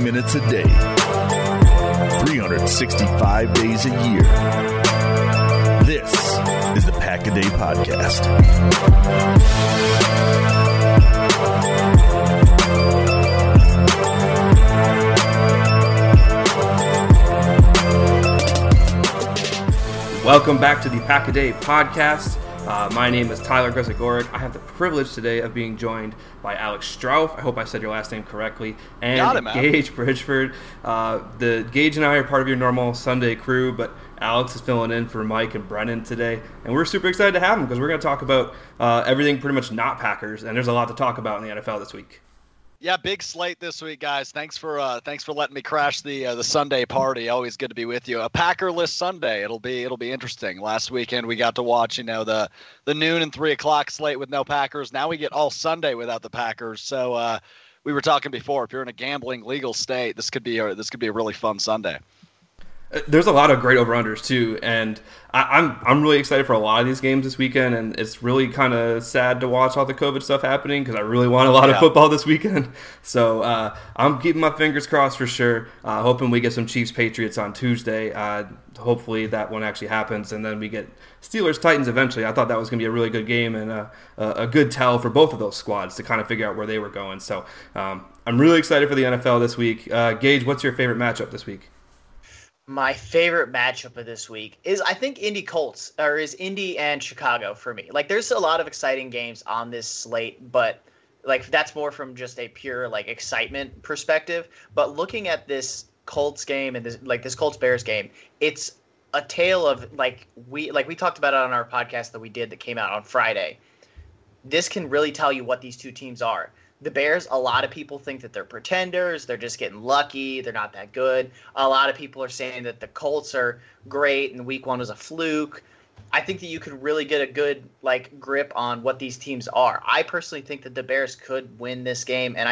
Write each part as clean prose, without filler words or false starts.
minutes a day, 365 days a year. This is the Pack-A-Day Podcast. Welcome back to the Pack-A-Day Podcast. My name is Tyler Grzegorek. I have the privilege today of being joined by Alex Strauff. I hope I said your last name correctly. And Gage Bridgeford. Gage and I are part of your normal Sunday crew, but Alex is filling in for Mike and Brennan today. And we're super excited to have him because we're going to talk about everything pretty much not Packers. And there's a lot to talk about in the NFL this week. Yeah, big slate this week, guys. Thanks for letting me crash the Sunday party. Always good to be with you. A Packerless Sunday. It'll be interesting. Last weekend we got to watch, the noon and 3 o'clock slate with no Packers. Now we get all Sunday without the Packers. So we were talking before. If you're in a gambling legal state, this could be a really fun Sunday. There's a lot of great over-unders, too, and I'm really excited for a lot of these games this weekend, and it's really kind of sad to watch all the COVID stuff happening because I really want a lot of football this weekend. So I'm keeping my fingers crossed for sure, hoping we get some Chiefs-Patriots on Tuesday. Hopefully that one actually happens, and then we get Steelers-Titans eventually. I thought that was going to be a really good game and a good tell for both of those squads to kind of figure out where they were going. So I'm really excited for the NFL this week. Gage, what's your favorite matchup this week? My favorite matchup of this week is, I think, Indy and Chicago for me. Like, there's a lot of exciting games on this slate, but that's more from just a pure excitement perspective. But looking at this Colts game and this Colts Bears game, it's a tale of we talked about it on our podcast that came out on Friday. This can really tell you what these two teams are. The Bears, a lot of people think that they're pretenders. They're just getting lucky. They're not that good. A lot of people are saying that the Colts are great and week one was a fluke. I think that you could really get a good grip on what these teams are. I personally think that the Bears could win this game, and I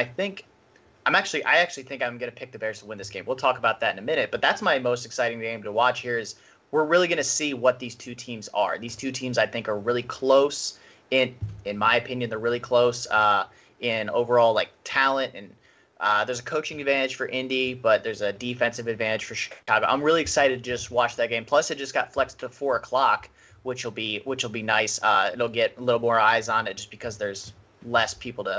actually think I'm going to pick the Bears to win this game. We'll talk about that in a minute, but that's my most exciting game to watch here is we're really going to see what these two teams are. These two teams I think are really close. In my opinion, they're really close. In overall talent, and there's a coaching advantage for Indy, but there's a defensive advantage for Chicago. I'm really excited to just watch that game. Plus, it just got flexed to 4 o'clock, which will be nice. It'll get a little more eyes on it just because there's less people to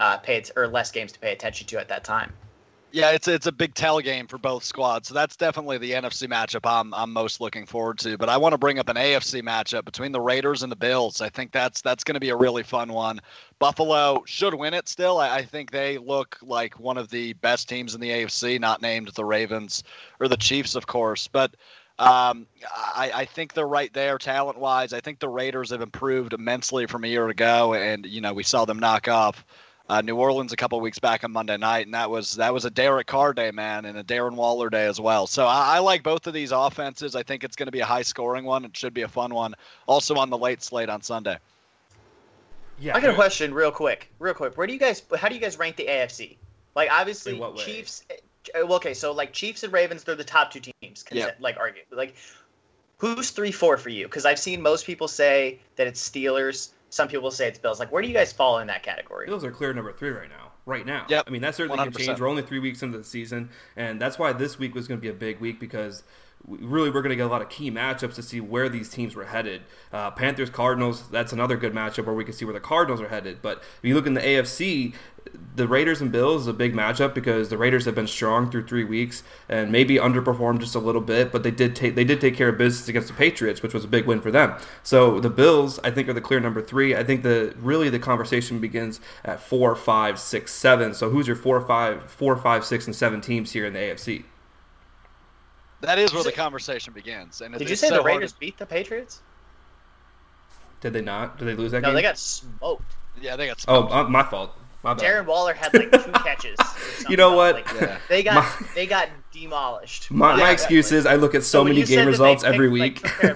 less games to pay attention to at that time. Yeah, it's a big tell game for both squads, so that's definitely the NFC matchup I'm most looking forward to. But I want to bring up an AFC matchup between the Raiders and the Bills. I think that's going to be a really fun one. Buffalo should win it still. I think they look like one of the best teams in the AFC, not named the Ravens or the Chiefs, of course. But I think they're right there talent-wise. I think the Raiders have improved immensely from a year ago, and we saw them knock off New Orleans a couple of weeks back on Monday night, and that was a Derek Carr day, man, and a Darren Waller day as well. So I like both of these offenses. I think it's going to be a high-scoring one. It should be a fun one. Also on the late slate on Sunday. Yeah, I got a question real quick. How do you guys rank the AFC? Obviously, Chiefs. Okay, so Chiefs and Ravens, they're the top two teams. Arguably, who's 3-4 for you? Because I've seen most people say that it's Steelers. Some people say it's Bills. Where do you guys fall in that category? Bills are clear number 3 right now. Yep. I mean, that certainly 100%. can change. We're only 3 weeks into the season, and that's why this week was going to be a big week because we're going to get a lot of key matchups to see where these teams were headed. Panthers-Cardinals, that's another good matchup where we can see where the Cardinals are headed. But if you look in the AFC, the Raiders and Bills is a big matchup because the Raiders have been strong through 3 weeks and maybe underperformed just a little bit, but they did take care of business against the Patriots, which was a big win for them. So the Bills, I think, are the clear number 3. I think the conversation begins at 4, 5, 6, 7. So who's your 4, 5, 6, and 7 teams here in the AFC? That is where the conversation begins. And did you say the Raiders beat the Patriots? Did they not? Did they lose that game? No, they got smoked. Yeah, they got smoked. Oh, my fault. My bad. Darren Waller had 2 catches. You know what? They got demolished. My excuse is I look at so many game results every week. No,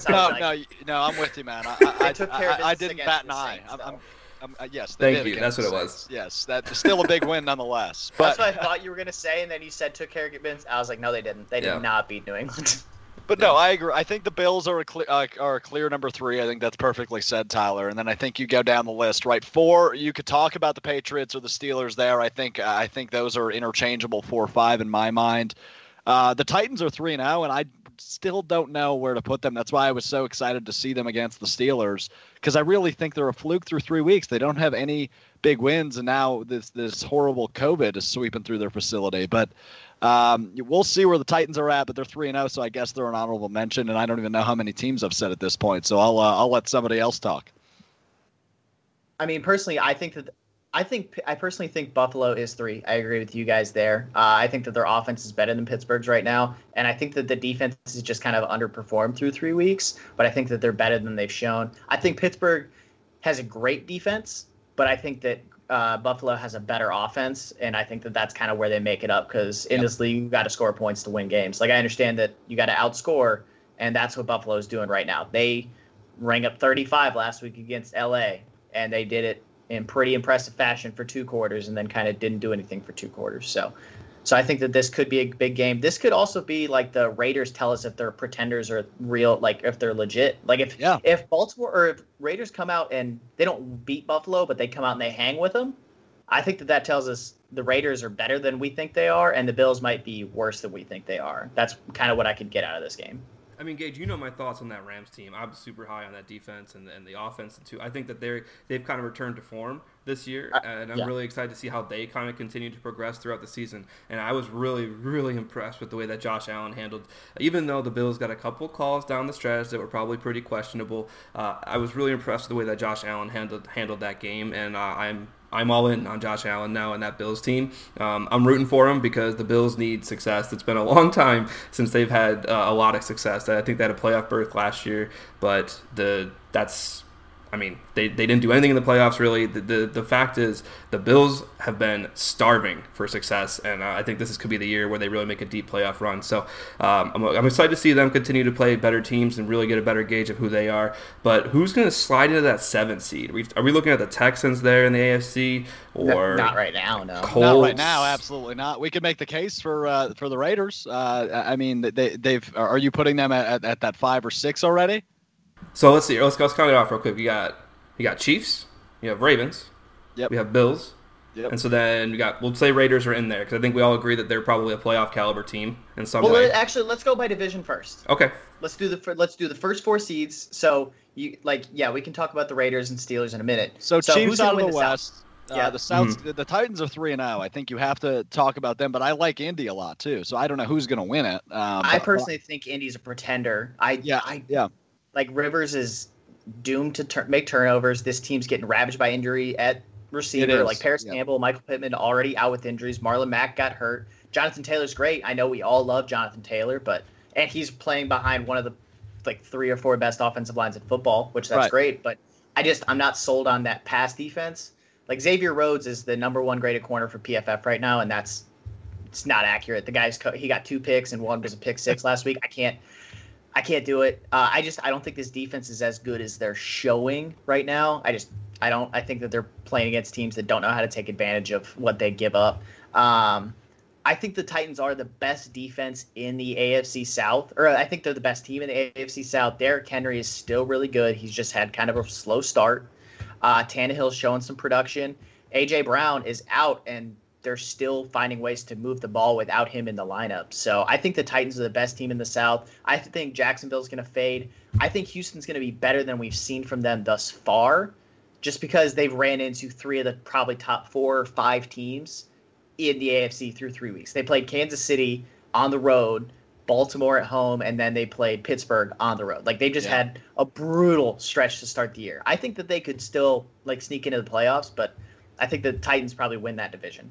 I'm with you, man. I didn't bat an eye. Yes. Thank you. That's what it was. Yes, that's still a big win nonetheless. But that's what I thought you were going to say, and then you said took care of business. I was like, no, they didn't. They did not beat New England. But no, I agree. I think the Bills are a clear number 3. I think that's perfectly said, Tyler. And then I think you go down the list, right? 4, you could talk about the Patriots or the Steelers there. I think those are interchangeable 4 or 5 in my mind. The Titans are 3-0, and I still don't know where to put them. That's why I was so excited to see them against the Steelers, because I really think they're a fluke through 3 weeks. They don't have any big wins, and now this horrible COVID is sweeping through their facility. But we'll see where the Titans are at, but they're 3-0, so I guess they're an honorable mention, and I don't even know how many teams I've said at this point, so I'll let somebody else talk. I mean, personally, I personally think Buffalo is 3. I agree with you guys there. I think that their offense is better than Pittsburgh's right now, and I think that the defense is just kind of underperformed through 3 weeks, but I think that they're better than they've shown. I think Pittsburgh has a great defense, but I think that Buffalo has a better offense, and I think that that's kind of where they make it up, because in this league, you've got to score points to win games. Like, I understand that you got to outscore, and that's what Buffalo is doing right now. They rang up 35 last week against LA, and they did it in pretty impressive fashion for 2 quarters, and then kind of didn't do anything for 2 quarters. So I think that this could be a big game. This could also be like the Raiders tell us if they're pretenders or real, like if they're legit. Like if Baltimore or if Raiders come out and they don't beat Buffalo, but they come out and they hang with them, I think that tells us the Raiders are better than we think they are, and the Bills might be worse than we think they are. That's kind of what I could get out of this game. I mean, Gage, you know my thoughts on that Rams team. I'm super high on that defense and the offense too. I think that they've kind of returned to form this year, and I'm really excited to see how they kind of continue to progress throughout the season. And I was really, really impressed with the way that Josh Allen handled, even though the Bills got a couple calls down the stretch that were probably pretty questionable. I was really impressed with the way that Josh Allen handled that game, and I'm all in on Josh Allen now and that Bills team. I'm rooting for him because the Bills need success. It's been a long time since they've had a lot of success. I think they had a playoff berth last year, but they didn't do anything in the playoffs, really. The fact is the Bills have been starving for success, and I think this could be the year where they really make a deep playoff run. So I'm excited to see them continue to play better teams and really get a better gauge of who they are. But who's going to slide into that 7th seed? Are we looking at the Texans there in the AFC? Or not right now, no. Colts? Not right now, absolutely not. We could make the case for the Raiders. I mean, they've. Are you putting them at that 5 or 6 already? So let's see. Let's count it off real quick. You got Chiefs. You have Ravens. Yep. We have Bills. Yep. And so then we'll say Raiders are in there because I think we all agree that they're probably a playoff caliber team in some way. Well, actually, let's go by division first. Okay. Let's do the first 4 seeds. So we can talk about the Raiders and Steelers in a minute. So Chiefs out of the West. Yeah, the South. The Titans are 3-0. I think you have to talk about them, but I like Indy a lot too. So I don't know who's going to win it. I personally think Indy's a pretender. Like Rivers is doomed to make turnovers. This team's getting ravaged by injury at receiver. Like Paris Campbell, Michael Pittman already out with injuries. Marlon Mack got hurt. Jonathan Taylor's great. I know we all love Jonathan Taylor, and he's playing behind one of the 3 or 4 best offensive lines in football, which that's great. But I'm not sold on that pass defense. Like Xavier Rhodes is the number 1 graded corner for PFF right now, and it's not accurate. The guy's he got 2 picks and 1 was a pick 6 last week. I can't do it. I don't think this defense is as good as they're showing right now. I think that they're playing against teams that don't know how to take advantage of what they give up. I think the Titans are the best defense in the AFC South, or I think they're the best team in the AFC South. Derrick Henry is still really good. He's just had kind of a slow start. Tannehill's showing some production. A.J. Brown is out, and they're still finding ways to move the ball without him in the lineup. So I think the Titans are the best team in the South. I think Jacksonville's going to fade. I think Houston's going to be better than we've seen from them thus far, just because they've ran into 3 of the probably top 4 or 5 teams in the AFC through 3 weeks. They played Kansas City on the road, Baltimore at home, and then they played Pittsburgh on the road. Like, they just had a brutal stretch to start the year. I think that they could still sneak into the playoffs, but I think the Titans probably win that division.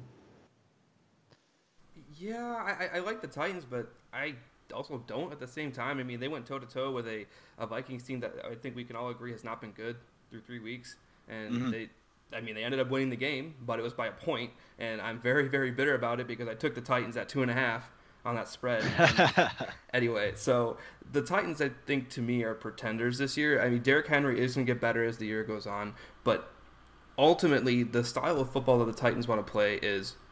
Yeah, I like the Titans, but I also don't at the same time. I mean, they went toe-to-toe with a Vikings team that I think we can all agree has not been good through 3 weeks. And they ended up winning the game, but it was by a point. And I'm very, very bitter about it because I took the Titans at 2.5 on that spread. Anyway, so the Titans, I think, to me, are pretenders this year. I mean, Derrick Henry is going to get better as the year goes on, but ultimately, the style of football that the Titans want to play is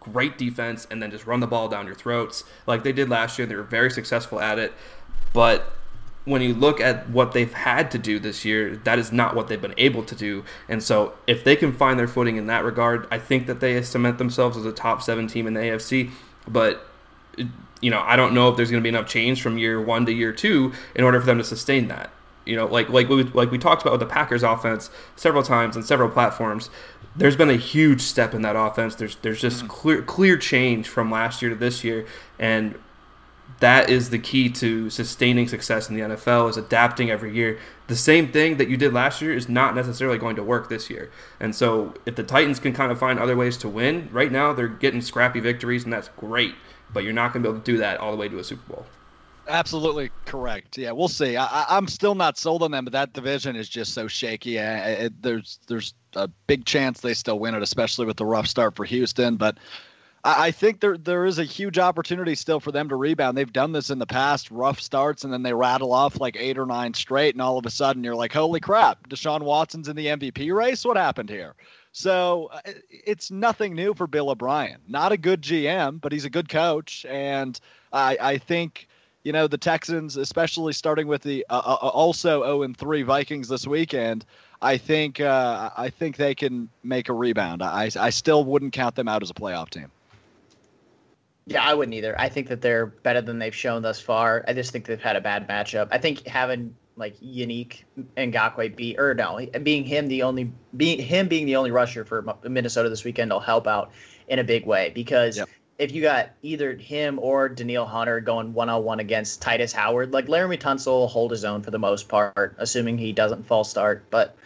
great defense and then just run the ball down your throats like they did last year. They were very successful at it. But when you look at what they've had to do this year, that is not what they've been able to do. And so if they can find their footing in that regard, I think that they cement themselves as a top 7 team in the AFC. But, I don't know if there's going to be enough change from year 1 to year 2 in order for them to sustain that. Like we talked about with the Packers offense several times on several platforms, there's been a huge step in that offense. There's just clear change from last year to this year, and that is the key to sustaining success in the NFL, is adapting every year. The same thing that you did last year is not necessarily going to work this year. And so if the Titans can kind of find other ways to win, right now they're getting scrappy victories, and that's great. But you're not going to be able to do that all the way to a Super Bowl. Absolutely correct. Yeah, we'll see. I'm still not sold on them, but that division is just so shaky. There's a big chance they still win it, especially with the rough start for Houston. But I think there is a huge opportunity still for them to rebound. They've done this in the past, rough starts, and then they rattle off like 8 or 9 straight, and all of a sudden you're like, holy crap, Deshaun Watson's in the MVP race? What happened here? So it's nothing new for Bill O'Brien. Not a good GM, but he's a good coach, and I think the Texans, especially starting with the also 0-3 Vikings this weekend, I think they can make a rebound. I still wouldn't count them out as a playoff team. Yeah, I wouldn't either. I think that they're better than they've shown thus far. I just think they've had a bad matchup. I think having Yannick Ngakoue being him the only rusher for Minnesota this weekend will help out in a big way, because if you got either him or Danielle Hunter going 1-on-1 against Titus Howard, Laramie Tunsil will hold his own for the most part, assuming he doesn't false start. But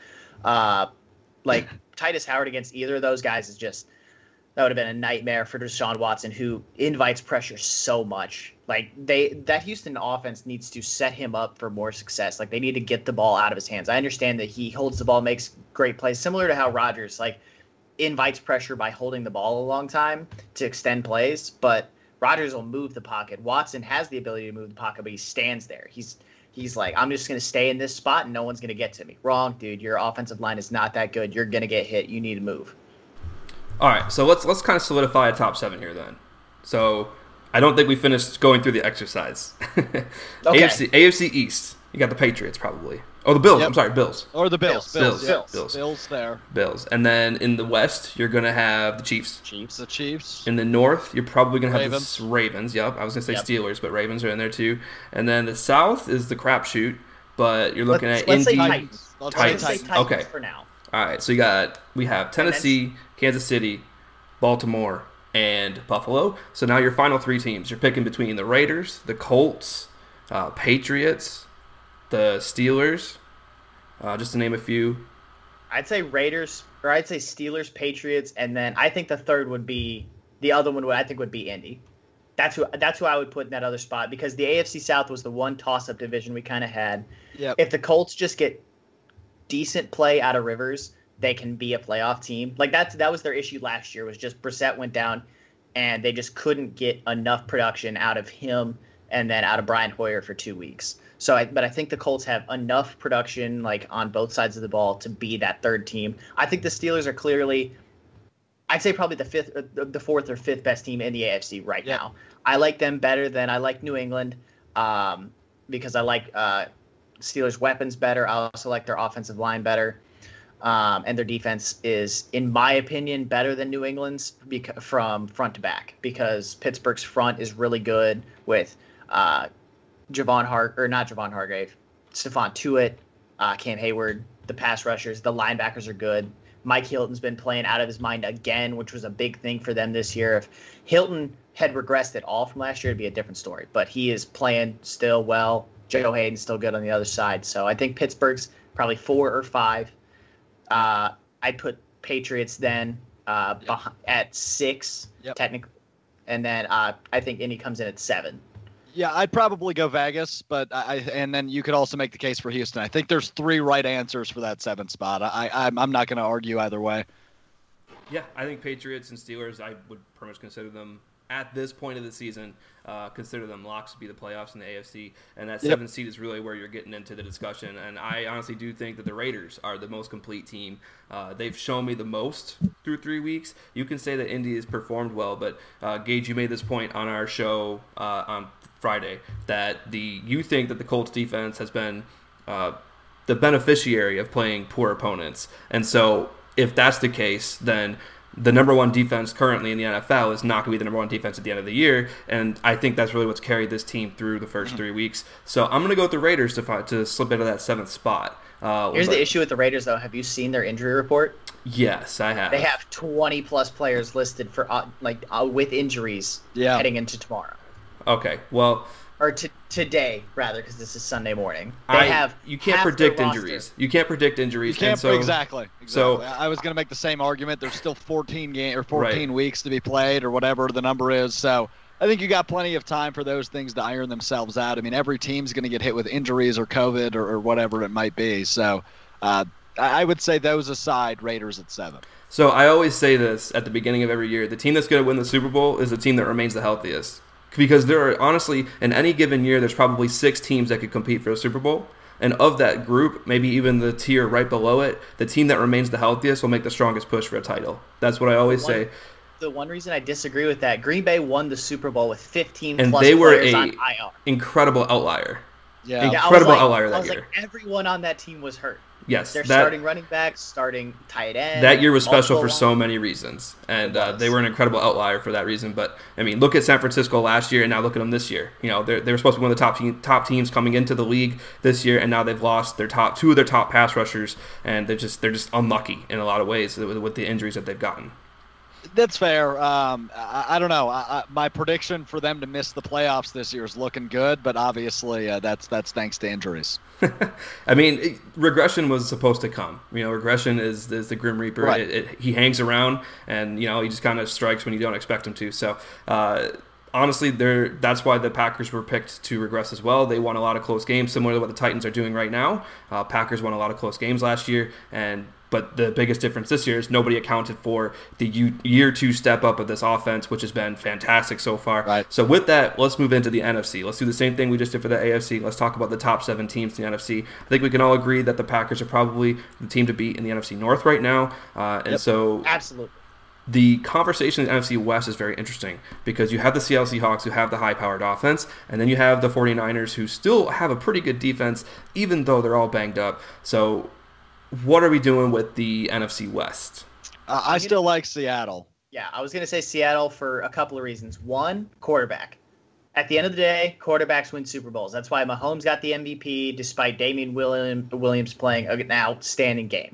Titus Howard against either of those guys that would have been a nightmare for Deshaun Watson, who invites pressure so much. That Houston offense needs to set him up for more success. They need to get the ball out of his hands. I understand that he holds the ball, makes great plays, similar to how Rodgers invites pressure by holding the ball a long time to extend plays, but Rodgers will move the pocket. Watson has the ability to move the pocket, but he stands there. He's like, I'm just going to stay in this spot and no one's going to get to me. Wrong, dude. Your offensive line is not that good. You're going to get hit. You need to move. All right, so let's kind of solidify a top 7 here then. So I don't think we finished going through the exercise. Okay. AFC East, you got the Patriots probably. Oh, the Bills. Yep. I'm sorry, Bills. Or the Bills. Bills there. Bills. And then in the West, you're going to have the Chiefs. The Chiefs. In the North, you're probably going to have the Ravens. Yep, I was going to say Steelers, but Ravens are in there too. And then the South is the crapshoot, but you're looking at Indy. Titans. Titans. Okay. For now. All right, so we have Tennessee, Kansas City, Baltimore, and Buffalo. So now your final 3 teams. You're picking between the Raiders, the Colts, Patriots, the Steelers, just to name a few. I'd say Raiders, or I'd say Steelers, Patriots, and then I think the third would be the other one. I think would be Indy. That's who I would put in that other spot, because the AFC South was the one toss-up division we kind of had. Yep. If the Colts just get decent play out of Rivers, they can be a playoff team. That was their issue last year, was just Brissett went down and they just couldn't get enough production out of him and then out of Brian Hoyer for 2 weeks. But I think the Colts have enough production on both sides of the ball to be that third team. I think the Steelers are clearly, I'd say probably the 4th or 5th best team in the AFC right now. I like them better than I like New England, because I like Steelers' weapons better. I also like their offensive line better. And their defense is, in my opinion, better than New England's from front to back, because Pittsburgh's front is really good with Stephon Tuitt, Cam Hayward, the pass rushers. The linebackers are good. Mike Hilton's been playing out of his mind again, which was a big thing for them this year. If Hilton had regressed at all from last year, it'd be a different story. But he is playing still well. Joe Hayden's still good on the other side. So I think Pittsburgh's probably 4 or 5. I'd put Patriots then at 6, technically, and then I think Indy comes in at 7. Yeah, I'd probably go Vegas, but and then you could also make the case for Houston. I think there's 3 right answers for that 7th spot. I'm not going to argue either way. Yeah, I think Patriots and Steelers, I would pretty much consider them at this point of the season, consider them locks to be the playoffs in the AFC, and that 7th seed is really where you're getting into the discussion. And I honestly do think that the Raiders are the most complete team. They've shown me the most through 3 weeks. You can say that Indy has performed well, but Gage, you made this point on our show on Friday that you think that the Colts defense has been the beneficiary of playing poor opponents. And so if that's the case, then the number one defense currently in the NFL is not going to be the number one defense at the end of the year, and I think that's really what's carried this team through the first 3 weeks. So I'm going to go with the Raiders to slip into that 7th spot. Here's the issue with the Raiders, though. Have you seen their injury report? Yes, I have. They have 20-plus players listed for with injuries heading into tomorrow. Okay, well... Or today, rather, because this is Sunday morning. You can't predict injuries. You can't predict injuries. Exactly. So I was going to make the same argument. There's still 14 weeks to be played, or whatever the number is. So I think you got plenty of time for those things to iron themselves out. I mean, every team's going to get hit with injuries or COVID or whatever it might be. So I would say those aside, Raiders at 7. So I always say this at the beginning of every year: the team that's going to win the Super Bowl is the team that remains the healthiest. Because there are, honestly, in any given year, there's probably 6 teams that could compete for a Super Bowl. And of that group, maybe even the tier right below it, the team that remains the healthiest will make the strongest push for a title. That's what I always say. The one reason I disagree with that, Green Bay won the Super Bowl with 15 and plus they were players on IR. Incredible outlier. Yeah, incredible outlier that year. Like, everyone on that team was hurt. Yes, they're starting running backs, starting tight end. That year was special for so many reasons, and they were an incredible outlier for that reason. But I mean, look at San Francisco last year, and now look at them this year. You know, they were supposed to be one of the top teams coming into the league this year, and now they've lost their two of their top pass rushers, and they're just unlucky in a lot of ways with the injuries that they've gotten. That's fair. I don't know. My prediction for them to miss the playoffs this year is looking good, but obviously that's thanks to injuries. I mean, regression was supposed to come. You know, regression is the Grim Reaper. Right. He hangs around, and he just kind of strikes when you don't expect him to. So, honestly, that's why the Packers were picked to regress as well. They won a lot of close games, similar to what the Titans are doing right now. Packers won a lot of close games last year, but the biggest difference this year is nobody accounted for the year 2 step up of this offense, which has been fantastic so far. Right. So with that, let's move into the NFC. Let's do the same thing we just did for the AFC. Let's talk about the top 7 teams in the NFC. I think we can all agree that the Packers are probably the team to beat in the NFC North right now. So absolutely. The conversation in the NFC West is very interesting because you have the Seattle Seahawks who have the high-powered offense, and then you have the 49ers who still have a pretty good defense, even though they're all banged up. So what are we doing with the NFC West? I still like Seattle. Yeah, I was going to say Seattle for a couple of reasons. One, quarterback. At the end of the day, quarterbacks win Super Bowls. That's why Mahomes got the MVP despite Damian Williams playing an outstanding game.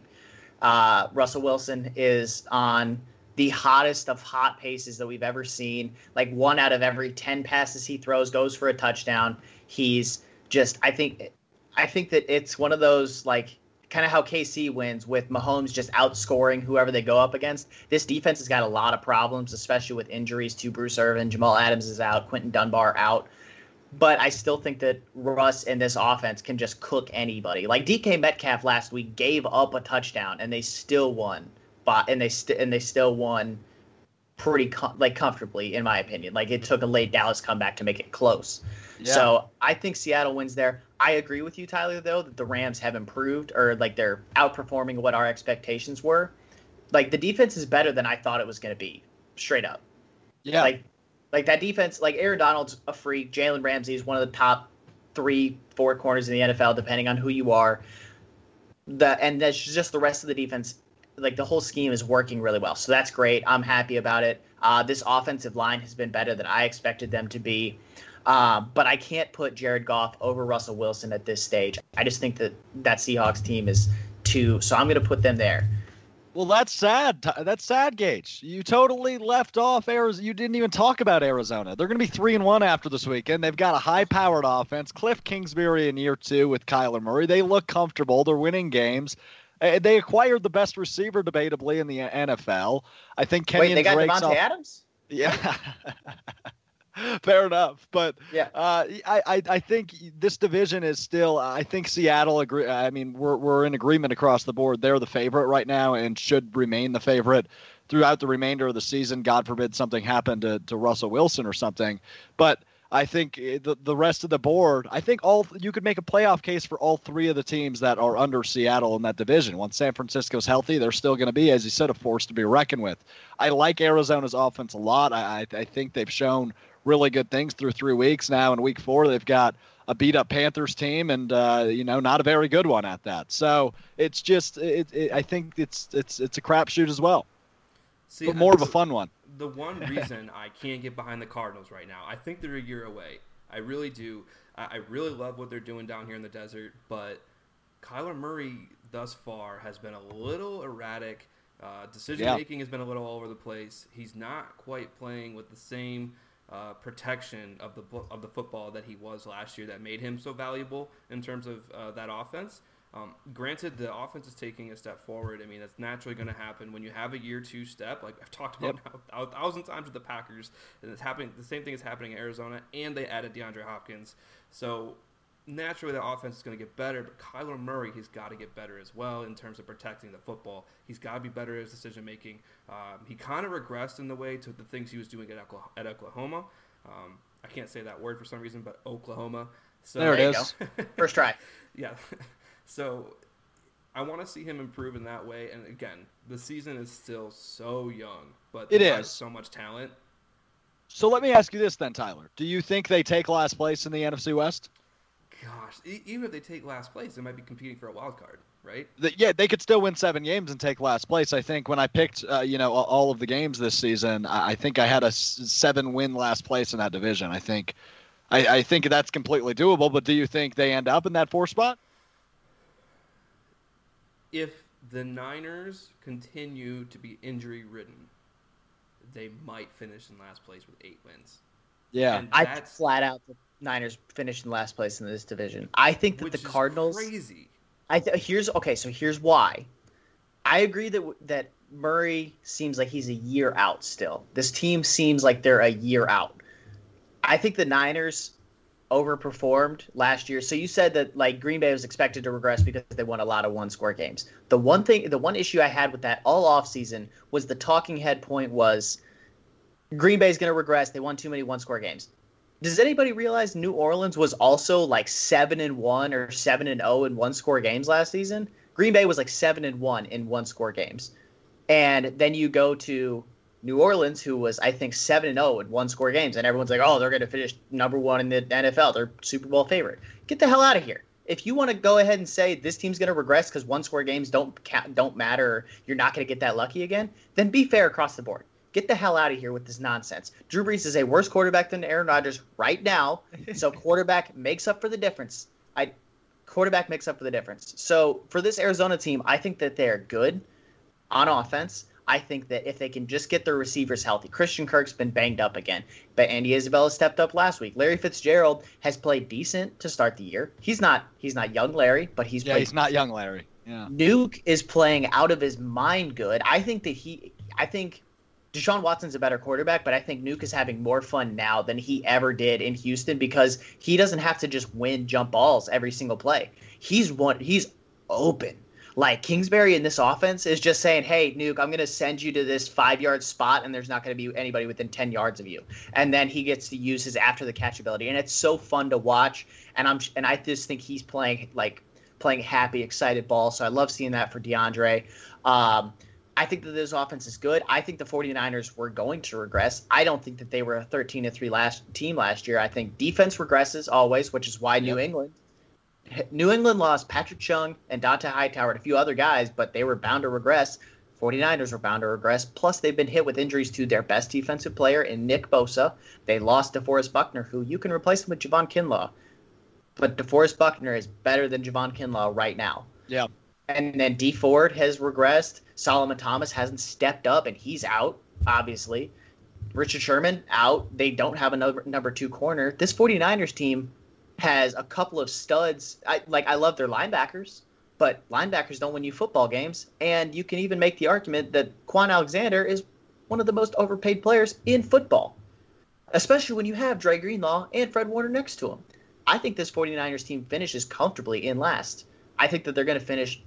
Russell Wilson is on the hottest of hot paces that we've ever seen. Like 1 out of every 10 passes he throws goes for a touchdown. He's just, I think that it's one of those, like, kind of how KC wins with Mahomes just outscoring whoever they go up against. This defense has got a lot of problems, especially with injuries to Bruce Irvin. Jamal Adams is out. Quentin Dunbar out. But I still think that Russ and this offense can just cook anybody. Like DK Metcalf last week gave up a touchdown, and they still won. And they still won pretty comfortably, in my opinion. Like, it took a late Dallas comeback to make it close. Yeah. So I think Seattle wins there. I agree with you, Tyler, though, that the Rams have improved, or like they're outperforming what our expectations were. Like, the defense is better than I thought it was going to be, straight up. Yeah. Like that defense, like Aaron Donald's a freak. Jalen Ramsey is one of the top 3-4 corners in the NFL, depending on who you are. And that's just the rest of the defense. Like, the whole scheme is working really well. So that's great. I'm happy about it. This offensive line has been better than I expected them to be. But I can't put Jared Goff over Russell Wilson at this stage. I just think that Seahawks team is 2, so I'm going to put them there. Well, that's sad. That's sad, Gage. You totally left off Arizona. You didn't even talk about Arizona. They're going to be 3-1 after this weekend. They've got a high-powered offense. Cliff Kingsbury in year 2 with Kyler Murray. They look comfortable. They're winning games. They acquired the best receiver, debatably, in the NFL. I think Kenyon Wait, they got Drake's Devontae Adams? Yeah. Fair enough, but yeah, I think this division is still. I think Seattle agree. I mean, we're in agreement across the board. They're the favorite right now and should remain the favorite. throughout the remainder of the season. God forbid something happened to Russell Wilson or something. But I think the rest of the board, I think you could make a playoff case for all three of the teams that are under Seattle in that division. Once San Francisco's healthy, they're still going to be, as you said, a force to be reckoned with. I like Arizona's offense a lot. I think they've shown really good things through 3 weeks now. In week 4, they've got a beat-up Panthers team and, not a very good one at that. So it's just I think it's a crapshoot as well. See, but more of a fun one. The one reason I can't get behind the Cardinals right now, I think they're a year away. I really do. I really love what they're doing down here in the desert, but Kyler Murray thus far has been a little erratic. Decision-making has been a little all over the place. He's not quite playing with the same protection of the football that he was last year that made him so valuable in terms of that offense. Granted, the offense is taking a step forward. I mean, that's naturally going to happen when you have a year 2 step, like I've talked about now 1,000 times with the Packers, and it's happening. The same thing is happening in Arizona, and they added DeAndre Hopkins. So naturally, the offense is going to get better. But Kyler Murray, he's got to get better as well in terms of protecting the football. He's got to be better at his decision making. He kind of regressed in the way to the things he was doing at Oklahoma. I can't say that word for some reason, but Oklahoma. So, there it is. First try. Yeah. So I want to see him improve in that way. And again, the season is still so young, but it is is so much talent. So let me ask you this then, Tyler. Do you think they take last place in the NFC West? Gosh, even if they take last place, they might be competing for a wild card, right? They could still win 7 games and take last place. I think when I picked, all of the games this season, I think I had a 7-win last place in that division. I think that's completely doable. But do you think they end up in that 4 spot? If the Niners continue to be injury-ridden, they might finish in last place with 8 wins. Yeah. I think flat out the Niners finish in last place in this division. I think that the Cardinals... crazy. Here's why. I agree that Murray seems like he's a year out still. This team seems like they're a year out. I think the Niners overperformed last year. So you said that like Green Bay was expected to regress because they won a lot of 1-score games. The one issue I had with that all offseason was the talking head point was Green Bay's going to regress. They won too many 1-score games. Does anybody realize New Orleans was also like 7-1 or 7-0 in 1-score games last season? Green Bay was like 7-1 in 1-score games. And then you go to New Orleans, who was, I think, 7-0 in 1-score games, and everyone's like, oh, they're going to finish number 1 in the NFL. They're Super Bowl favorite. Get the hell out of here. If you want to go ahead and say this team's going to regress because 1-score games don't matter, or you're not going to get that lucky again, then be fair across the board. Get the hell out of here with this nonsense. Drew Brees is a worse quarterback than Aaron Rodgers right now, so quarterback makes up for the difference. Quarterback makes up for the difference. So for this Arizona team, I think that they're good on offense. I think that if they can just get their receivers healthy, Christian Kirk's been banged up again, but Andy Isabella stepped up last week. Larry Fitzgerald has played decent to start the year. He's not young Larry, but he's played. He's not young Larry. Yeah. Nuke is playing out of his mind good. I think Deshaun Watson's a better quarterback, but I think Nuke is having more fun now than he ever did in Houston because he doesn't have to just win jump balls every single play. He's open. Like Kingsbury in this offense is just saying, hey, Nuke, I'm going to send you to this 5-yard spot, and there's not going to be anybody within 10 yards of you. And then he gets to use his after the catch ability, and it's so fun to watch. And I just think he's playing happy, excited ball. So I love seeing that for DeAndre. I think that this offense is good. I think the 49ers were going to regress. I don't think that they were a 13-3 team last year. I think defense regresses always, which is why New England lost Patrick Chung and Dante Hightower and a few other guys, but they were bound to regress. 49ers were bound to regress. Plus, they've been hit with injuries to their best defensive player in Nick Bosa. They lost DeForest Buckner, who you can replace him with Javon Kinlaw. But DeForest Buckner is better than Javon Kinlaw right now. Yeah. And then D Ford has regressed. Solomon Thomas hasn't stepped up, and he's out, obviously. Richard Sherman, out. They don't have a number 2 corner. This 49ers team has a couple of studs. I love their linebackers, but linebackers don't win you football games. And you can even make the argument that Quan Alexander is one of the most overpaid players in football, especially when you have Dre Greenlaw and Fred Warner next to him. I think this 49ers team finishes comfortably in last. I think that they're going to finish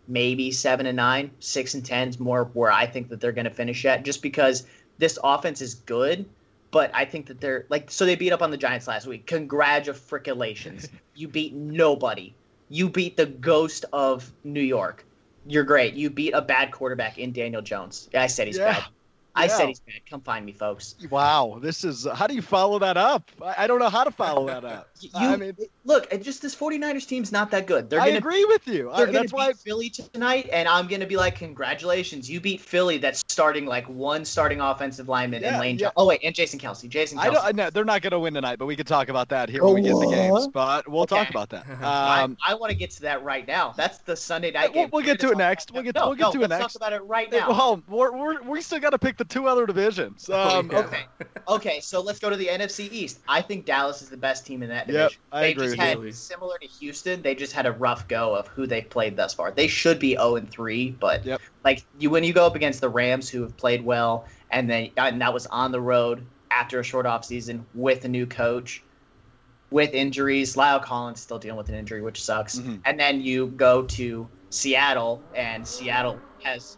maybe 7-9, 6-10 is more where I think that they're going to finish at, just because this offense is good. But I think that they're so they beat up on the Giants last week. Congratulations. You beat nobody. You beat the ghost of New York. You're great. You beat a bad quarterback in Daniel Jones. Yeah, I said he's bad. I said he's bad. Come find me, folks. Wow. This is how do you follow that up? I don't know how to follow that up. Look, just this 49ers team's not that good. I agree with you. That's why Philly tonight, and I'm going to be like, congratulations. You beat Philly that's starting one starting offensive lineman in Lane Johnson. Oh, wait, and Jason Kelce. No, they're not going to win tonight, but we could talk about that here when we get the games. But we'll talk about that. I want to get to that right now. That's the Sunday night game. We'll get to it next. We'll get to it next. Let's talk about it right now. Well, we still got to pick the two other divisions. Okay, so let's go to the NFC East. I think Dallas is the best team in that division. I agree with you. Similar to Houston, they just had a rough go of who they've played thus far. They should be 0-3, but when you go up against the Rams, who have played well, and that was on the road after a short off season with a new coach, with injuries. Lyle Collins still dealing with an injury, which sucks. Mm-hmm. And then you go to Seattle, and Seattle has.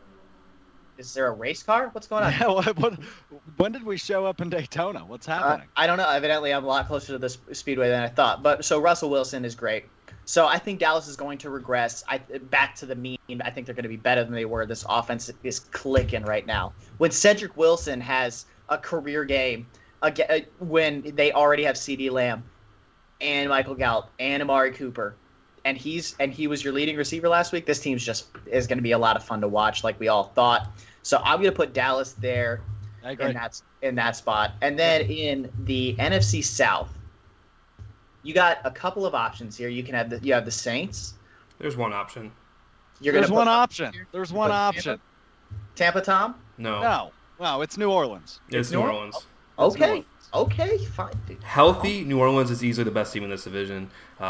Is there a race car? What's going on? Yeah, when did we show up in Daytona? What's happening? I don't know. Evidently, I'm a lot closer to the speedway than I thought. But so Russell Wilson is great. So I think Dallas is going to regress back to the mean. I think they're going to be better than they were. This offense is clicking right now. When Cedric Wilson has a career game, when they already have CeeDee Lamb and Michael Gallup and Amari Cooper, and he was your leading receiver last week, this team is going to be a lot of fun to watch, like we all thought. So I'm going to put Dallas there in that spot. And then in the NFC South, you got a couple of options here. You have the Saints. There's one option. There's one option. Tampa, Tom? No, it's New Orleans. It's New Orleans. Okay, fine. Dude. Healthy, New Orleans is easily the best team in this division.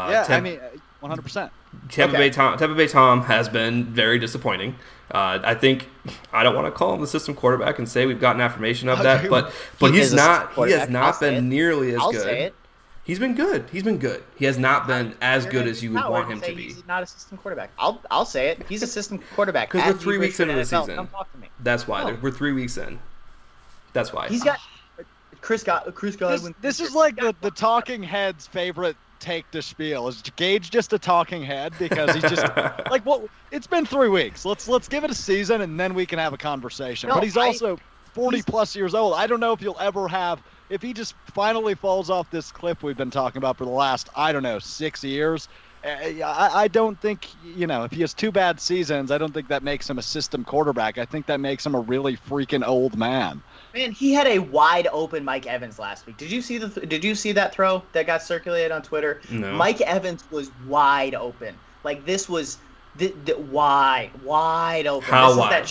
100%. Tampa Bay Tom has been very disappointing. I think I don't want to call him the system quarterback and say we've gotten affirmation of that, but he has not been nearly as good. Say it. He's been good. He has not been as good as you would want him to be. He's not a system quarterback. I'll say it. He's a system quarterback. Because we're 3 weeks into the season. Come talk to me. That's why. We're 3 weeks in. That's why. He's got Chris Godwin. This is like the talking head's favorite take to spiel. Is Gage just a talking head because he's just it's been 3 weeks. Let's give it a season and then we can have a conversation. But he's also 40 plus years old. I don't know if you'll ever have, if he just finally falls off this cliff we've been talking about for the last 6 years. I don't think, if he has 2 bad seasons, I don't think that makes him a system quarterback. I think that makes him a really freaking old man. Man, he had a wide open Mike Evans last week. Did you see that throw that got circulated on Twitter? No. Mike Evans was wide open. This was wide open. How wide?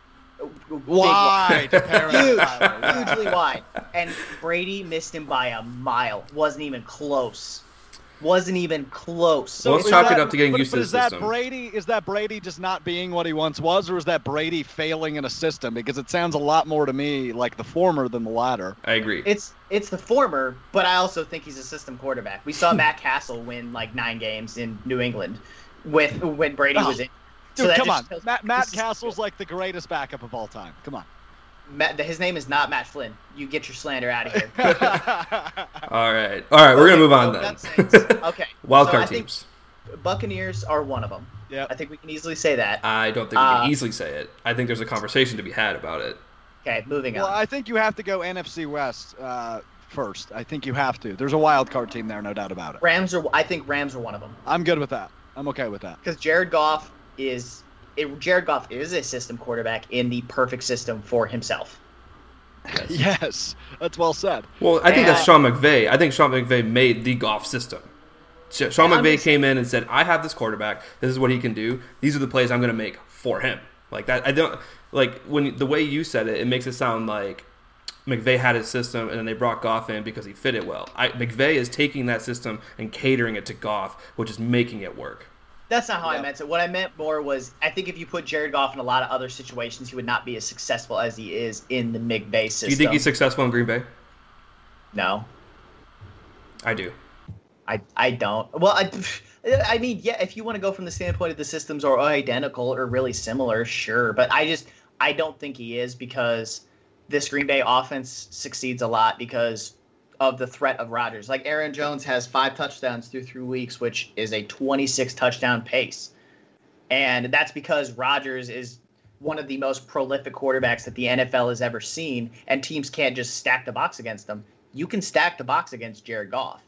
Wide. Hugely wide. And Brady missed him by a mile. Wasn't even close. So let's chalk it up to getting used to the system. Is that Brady just not being what he once was, or is that Brady failing in a system? Because it sounds a lot more to me like the former than the latter. I agree. It's the former, but I also think he's a system quarterback. We saw Matt Castle win 9 games in New England when Brady was in. Dude, come on. Matt Castle's like the greatest backup of all time. Come on. His name is not Matt Flynn. You get your slander out of here. All right. We're going to move on then. Okay. Wildcard teams. Buccaneers are one of them. Yeah. I think we can easily say that. I don't think we can easily say it. I think there's a conversation to be had about it. Okay, moving on. Well, I think you have to go NFC West first. I think you have to. There's a wild card team there, no doubt about it. I think Rams are one of them. I'm good with that. I'm okay with that. Because Jared Goff is a system quarterback in the perfect system for himself. Yes, that's well said. Well, I think that's Sean McVay. I think Sean McVay made the Goff system. Sean McVay came in and said, I have this quarterback. This is what he can do. These are the plays I'm going to make for him. Like that. I don't when the way you said it, it makes it sound like McVay had his system and then they brought Goff in because he fit it well. McVay is taking that system and catering it to Goff, which is making it work. That's not how I meant it. What I meant more was I think if you put Jared Goff in a lot of other situations, he would not be as successful as he is in the McVay system. Do you think he's successful in Green Bay? No. I do. I don't. Well, I mean, yeah, if you want to go from the standpoint of the systems are identical or really similar, sure. But I don't think he is, because this Green Bay offense succeeds a lot because of the threat of Rodgers. Like, Aaron Jones has 5 touchdowns through 3 weeks, which is a 26 touchdown pace. And that's because Rodgers is one of the most prolific quarterbacks that the NFL has ever seen, and teams can't just stack the box against them. You can stack the box against Jared Goff.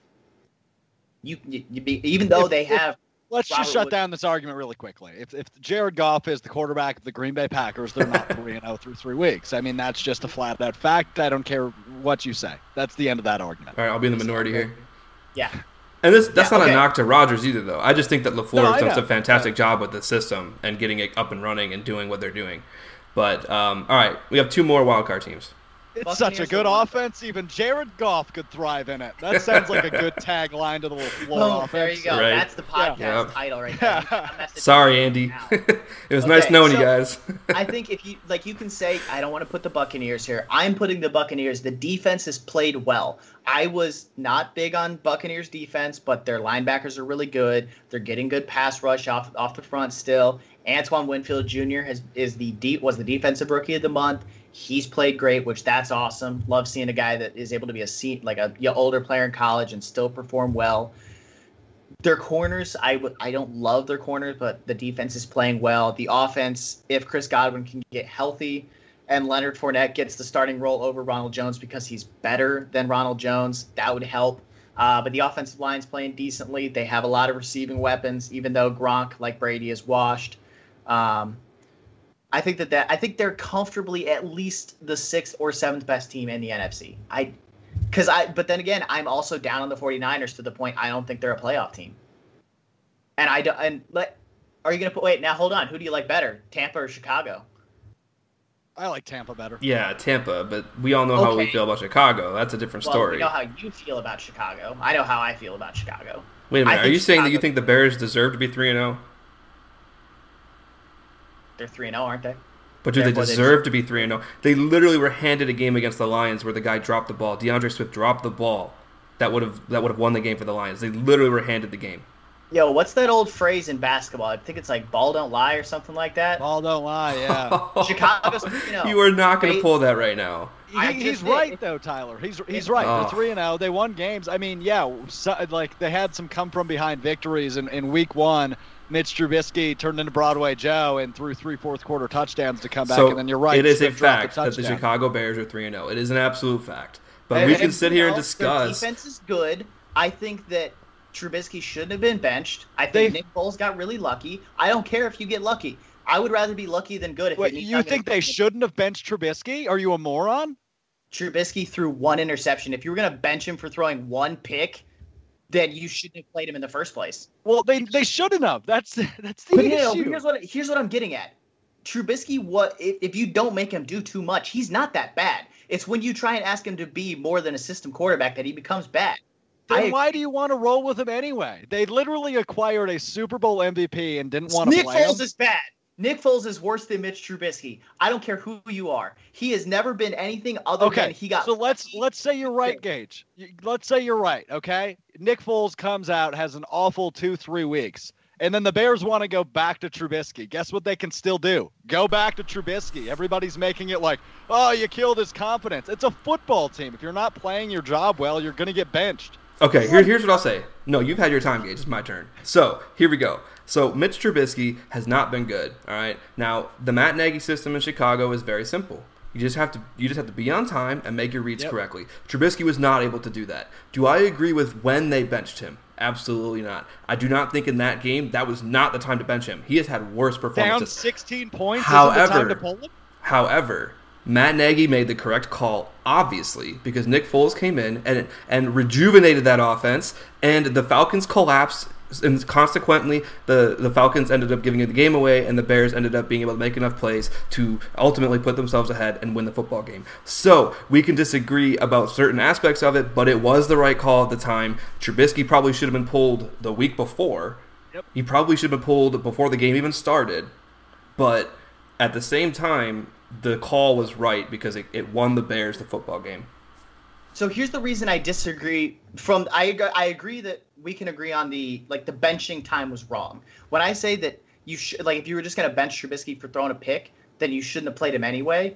Even though they have. Let's just shut down this argument really quickly. If Jared Goff is the quarterback of the Green Bay Packers, they're not 3-0 through 3 weeks. I mean, that's just a flat-out fact. I don't care what you say. That's the end of that argument. All right, I'll be in the minority here. Yeah. And that's not a knock to Rodgers either, though. I just think that LaFleur has done a fantastic job with the system and getting it up and running and doing what they're doing. But, all right, we have 2 more wildcard teams. It's such a good offense. Even Jared Goff could thrive in it. That sounds like a good tagline to the LaFleur offense. There you go. Right. That's the podcast title right there. Sorry, Andy. It was nice knowing you guys. I think if you can say, I don't want to put the Buccaneers here. I'm putting the Buccaneers. The defense has played well. I was not big on Buccaneers defense, but their linebackers are really good. They're getting good pass rush off the front still. Antoine Winfield Jr. was the defensive rookie of the month. He's played great, which that's awesome. Love seeing a guy that is able to be a older player in college and still perform well. Their corners, I don't love their corners, but the defense is playing well. The offense, if Chris Godwin can get healthy and Leonard Fournette gets the starting role over Ronald Jones because he's better than Ronald Jones, that would help. But the offensive line's playing decently. They have a lot of receiving weapons, even though Gronk, like Brady, is washed. I think they're comfortably at least the 6th or 7th best team in the NFC. But then again, I'm also down on the 49ers to the point I don't think they're a playoff team. Are you gonna wait? Now hold on. Who do you like better, Tampa or Chicago? I like Tampa better. Yeah, Tampa, but we all know how we feel about Chicago. That's a different story. We know how you feel about Chicago. I know how I feel about Chicago. Wait a minute. Are you saying that you think the Bears deserve to be 3-0? They're 3-0, aren't they? But do they deserve to be 3-0? They literally were handed a game against the Lions where the guy dropped the ball. DeAndre Swift dropped the ball. That would have won the game for the Lions. They literally were handed the game. Yo, what's that old phrase in basketball? I think it's like ball don't lie or something like that. Ball don't lie, yeah. Chicago's 3-0. You are not going to pull that right now. He's right, though, Tyler. He's right. They're 3-0. They won games. I mean, yeah, they had some come-from-behind victories in Week 1. Mitch Trubisky turned into Broadway Joe and threw 3 fourth-quarter touchdowns to come back. And then you're right. It is a fact that the Chicago Bears are 3-0. It is an absolute fact. But we can sit here and discuss. Their defense is good. I think that Trubisky shouldn't have been benched. I think Nick Foles got really lucky. I don't care if you get lucky. I would rather be lucky than good. You think they shouldn't have benched Trubisky? Are you a moron? Trubisky threw 1 interception. If you were going to bench him for throwing 1 pick, then you shouldn't have played him in the first place. Well, they shouldn't have. That's the issue. Here's what I'm getting at. Trubisky, if you don't make him do too much, he's not that bad. It's when you try and ask him to be more than a system quarterback that he becomes bad. Then why do you want to roll with him anyway? They literally acquired a Super Bowl MVP and didn't want to play him. Nick Foles is bad. Nick Foles is worse than Mitch Trubisky. I don't care who you are. He has never been anything other than he got. So let's say you're right, Gage. Let's say you're right, okay? Nick Foles comes out, has an awful 2-3 weeks, and then the Bears want to go back to Trubisky. Guess what they can still do? Go back to Trubisky. Everybody's making it like, oh, you killed his confidence. It's a football team. If you're not playing your job well, you're going to get benched. Okay, here's what I'll say. No, you've had your time, Gage. It's my turn. So, here we go. So, Mitch Trubisky has not been good, all right? Now, the Matt Nagy system in Chicago is very simple. You just have to be on time and make your reads correctly. Trubisky was not able to do that. Do I agree with when they benched him? Absolutely not. I do not think in that game that was not the time to bench him. He has had worse performances. Down 16 points isn't the time to pull him? However, Matt Nagy made the correct call, obviously, because Nick Foles came in and rejuvenated that offense, and the Falcons collapsed, and consequently, the Falcons ended up giving the game away, and the Bears ended up being able to make enough plays to ultimately put themselves ahead and win the football game. So, we can disagree about certain aspects of it, but it was the right call at the time. Trubisky probably should have been pulled the week before. Yep. He probably should have been pulled before the game even started, but at the same time, the call was right because it won the Bears the football game. So here's the reason I disagree. I agree that we can agree on the benching time was wrong. When I say that you should, if you were just going to bench Trubisky for throwing a pick, then you shouldn't have played him anyway.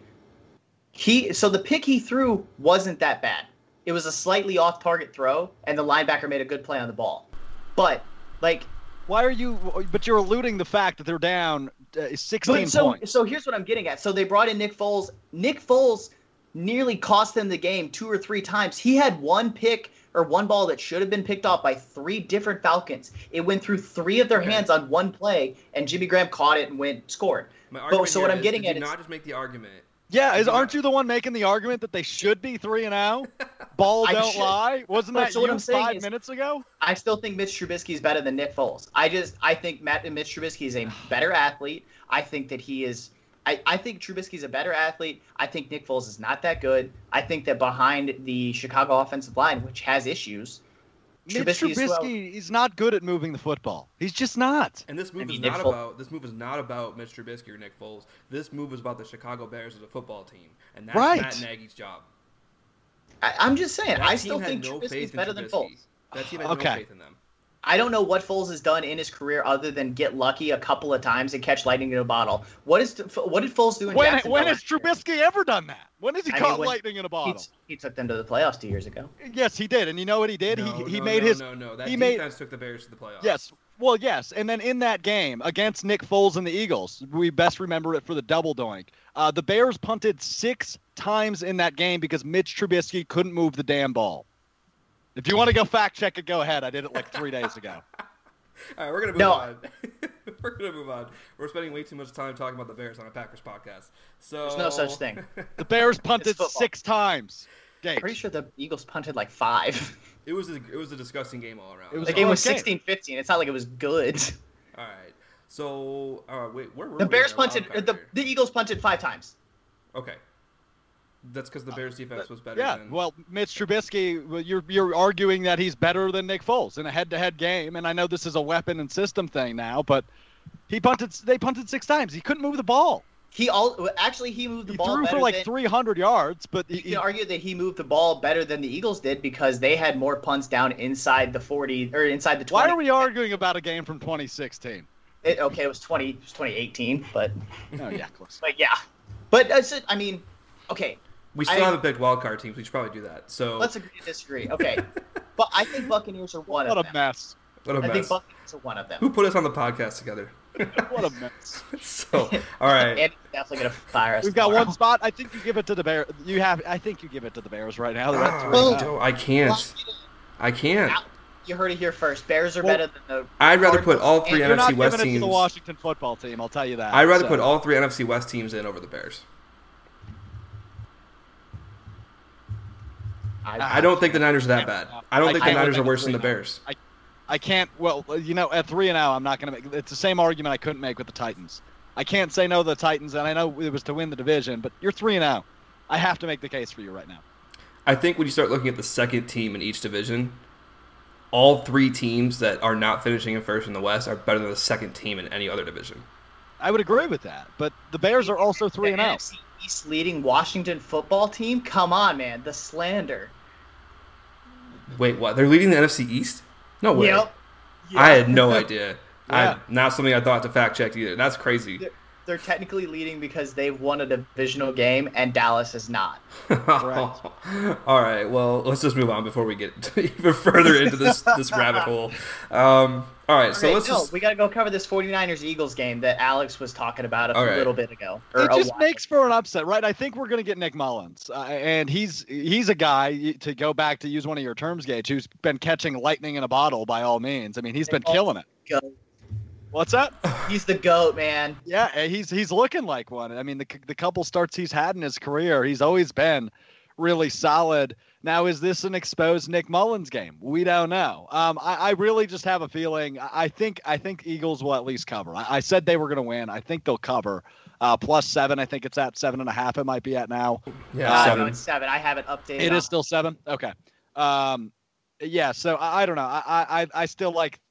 So the pick he threw wasn't that bad. It was a slightly off-target throw, and the linebacker made a good play on the ball. But why are you? But you're alluding the fact that they're down 16 points. So here's what I'm getting at. So they brought in Nick Foles. Nick Foles nearly cost them the game 2 or 3 times. He had one pick or one ball that should have been picked off by 3 different Falcons. It went through 3 of their hands on one play, and Jimmy Graham caught it and scored. So what I'm getting at is not just make the argument. Yeah, aren't you the one making the argument that they should be 3-0? Ball don't lie. Wasn't that you 5 minutes ago? I still think Mitch Trubisky is better than Nick Foles. I think Mitch Trubisky is a better athlete. I think that he is. I think Trubisky's a better athlete. I think Nick Foles is not that good. I think that behind the Chicago offensive line, which has issues, Trubisky is not good at moving the football. He's just not. And this move is not about Mitch Trubisky or Nick Foles. This move is about the Chicago Bears as a football team, and that's Matt Nagy's job. I'm just saying. I still think Trubisky's better than Foles. That team had no faith in them. I don't know what Foles has done in his career other than get lucky a couple of times and catch lightning in a bottle. What did Foles do in Jacksonville? When has Trubisky ever done that? When has he caught lightning in a bottle? He took them to the playoffs 2 years ago. Yes, he did. And you know what he did? He made his. No. That defense took the Bears to the playoffs. Yes. Well, yes. And then in that game against Nick Foles and the Eagles, we best remember it for the double doink. The Bears punted 6 times in that game because Mitch Trubisky couldn't move the damn ball. If you want to go fact check it, go ahead. I did it 3 days ago. All right, we're going to move on. We're going to move on. We're spending way too much time talking about the Bears on a Packers podcast. So there's no such thing. The Bears punted 6 times. I'm pretty sure the Eagles punted 5. It was a disgusting game all around. The game was 16-15. It's not like it was good. All right. So, wait, where were the Bears punted? The Eagles punted 5 times. Okay. That's because the Bears' defense was better. Yeah, well, Mitch Trubisky, you're arguing that he's better than Nick Foles in a head-to-head game, and I know this is a weapon and system thing now, but they punted 6 times. He couldn't move the ball. He moved the ball. He threw for 300 yards, but you can argue that he moved the ball better than the Eagles did because they had more punts down inside the 40 or inside the 20. Why are we arguing about a game from 2016? It was 2018, but yeah, close. But yeah, but I mean, okay. We still haven't picked wildcard teams. We should probably do that. So let's agree to disagree. Okay, but I think Buccaneers are one of them. What a mess. I think Buccaneers are one of them. Who put us on the podcast together? What a mess. So, all right. And definitely gonna fire us. We've got one spot. I think you give it to the Bears. I think you give it to the Bears right now. I can't. You heard it here first. Bears are better than the. I'd rather put all 3 NFC West teams. You're not giving it to the Washington football team. I'll tell you that. I'd rather put all 3 NFC West teams in over the Bears. I don't think the Niners are that bad. I don't think the Niners are worse than the Bears. I can't. Well, at 3-0, I'm not going to make. It's the same argument I couldn't make with the Titans. I can't say no to the Titans, and I know it was to win the division, but you're 3-0. I have to make the case for you right now. I think when you start looking at the second team in each division, all 3 teams that are not finishing in first in the West are better than the second team in any other division. I would agree with that, but the Bears are also 3-0. NFC East leading Washington football team? Come on, man. The slander. Wait, what? They're leading the NFC East? No way. Yep. I had no idea. Yeah. Not something I thought to fact check either. That's crazy. They're technically leading because they've won a divisional game and Dallas is not. Correct. All right. Well, let's just move on before we get even further into this rabbit hole. All right. So we got to go cover this 49ers-Eagles game that Alex was talking about a little bit ago. It just makes for an upset, right? I think we're going to get Nick Mullins, and he's a guy, to go back to use one of your terms, Gage, who's been catching lightning in a bottle by all means. I mean, he's been killing it. Goat. What's that? He's the GOAT, man. Yeah, he's looking like one. I mean, the couple starts he's had in his career, he's always been really solid. Now, is this an exposed Nick Mullins game? We don't know. I really just have a feeling. I think Eagles will at least cover. I said they were going to win. I think they'll cover. +7. I think it's at 7.5. It might be at now. Yeah, 7. No, it's 7. I have it updated. It is still 7. Okay. Yeah. So I don't know. I still like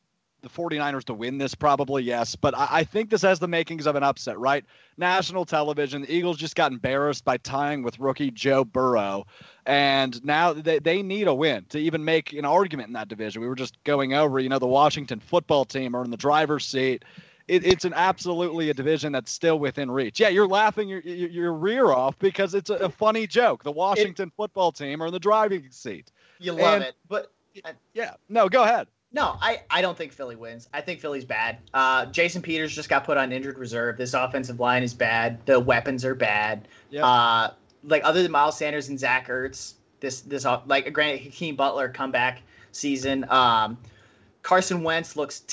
the 49ers to win this, probably, yes. But I think this has the makings of an upset, right? National television, the Eagles just got embarrassed by tying with rookie Joe Burrow. And now they need a win to even make an argument in that division. We were just going over, the Washington football team are in the driver's seat. It's absolutely a division that's still within reach. Yeah, you're laughing your rear off because it's a funny joke. The Washington football team are in the driving seat. You love it, but yeah. No, go ahead. No, I don't think Philly wins. I think Philly's bad. Jason Peters just got put on injured reserve. This offensive line is bad. The weapons are bad. Yep. Other than Miles Sanders and Zach Ertz, granted Hakeem Butler comeback season. Carson Wentz looks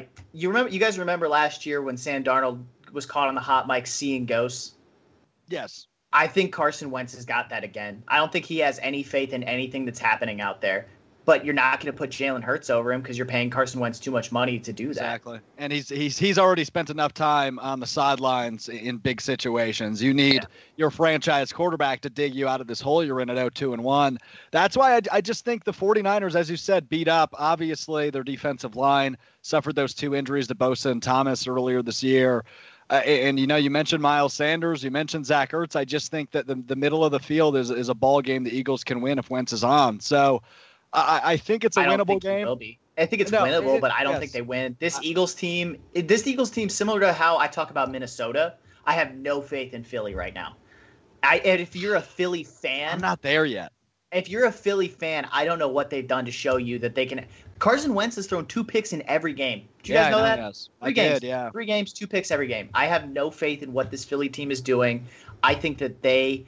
you guys remember last year when Sam Darnold was caught on the hot mic seeing ghosts? Yes. I think Carson Wentz has got that again. I don't think he has any faith in anything that's happening out there. But you're not going to put Jalen Hurts over him because you're paying Carson Wentz too much money to do that. Exactly. And he's already spent enough time on the sidelines in big situations. You need your franchise quarterback to dig you out of this hole you're in at 0-2-1. That's why I just think the 49ers, as you said, beat up. Obviously, their defensive line suffered those 2 injuries to Bosa and Thomas earlier this year. And you mentioned Miles Sanders, you mentioned Zach Ertz. I just think that the middle of the field is a ball game the Eagles can win if Wentz is on. So I think it's a winnable game. Will be. I think it's winnable, but I don't think they win. This Eagles team, similar to how I talk about Minnesota, I have no faith in Philly right now. And if you're a Philly fan, I'm not there yet. If you're a Philly fan, I don't know what they've done to show you that they can. Carson Wentz has thrown 2 picks in every game. Do you guys know that? Yes. 3 games. 3 games, 2 picks every game. I have no faith in what this Philly team is doing. I think that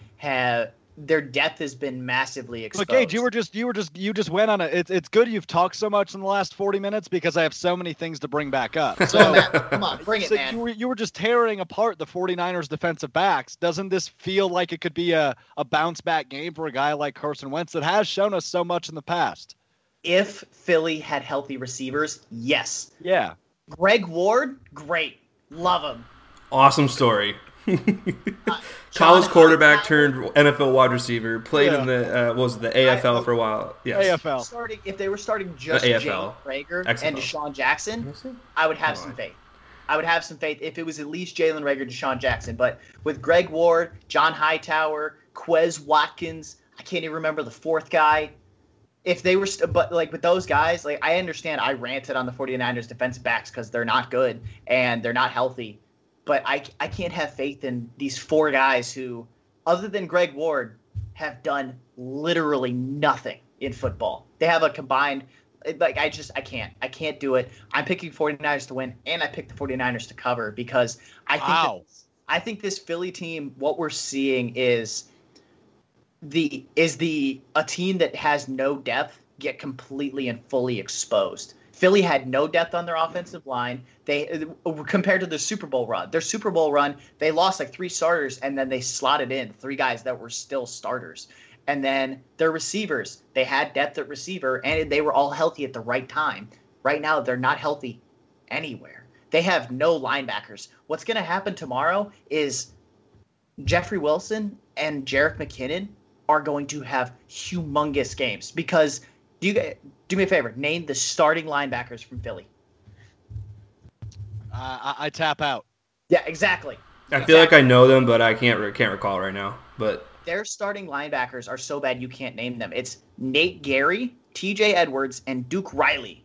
their depth has been massively exposed. But Gage, you just went on it. It's good you've talked so much in the last 40 minutes because I have so many things to bring back up. So come on, bring it, man. You were just tearing apart the 49ers defensive backs. Doesn't this feel like it could be a bounce back game for a guy like Carson Wentz that has shown us so much in the past? If Philly had healthy receivers, yes. Yeah. Greg Ward, great. Love him. Awesome story. College quarterback turned NFL wide receiver. Played in the AFL for a while. Yes. AFL. If they were starting just Jalen Reagor and Deshaun Jackson, I would have some faith. I would have some faith if it was at least Jalen Reagor, Deshaun Jackson. But with Greg Ward, John Hightower, Quez Watkins, I can't even remember the 4th guy. If they were, with those guys, I understand I ranted on the 49ers defensive backs because they're not good and they're not healthy. But I can't have faith in these 4 guys who, other than Greg Ward, have done literally nothing in football. They have a combined I can't do it. I'm picking 49ers to win, and I picked the 49ers to cover because I think this Philly team, what we're seeing is a team that has no depth get completely and fully exposed. Philly had no depth on their offensive line. They compared to the Super Bowl run. Their Super Bowl run, they lost 3 starters, and then they slotted in 3 guys that were still starters. And then their receivers, they had depth at receiver, and they were all healthy at the right time. Right now, they're not healthy anywhere. They have no linebackers. What's going to happen tomorrow is Jeffrey Wilson and Jerick McKinnon are going to have humongous games because do me a favor, name the starting linebackers from Philly. I tap out. Yeah, exactly. I feel like I know them, but I can't recall right now. But their starting linebackers are so bad you can't name them. It's Nate Gary, T.J. Edwards, and Duke Riley.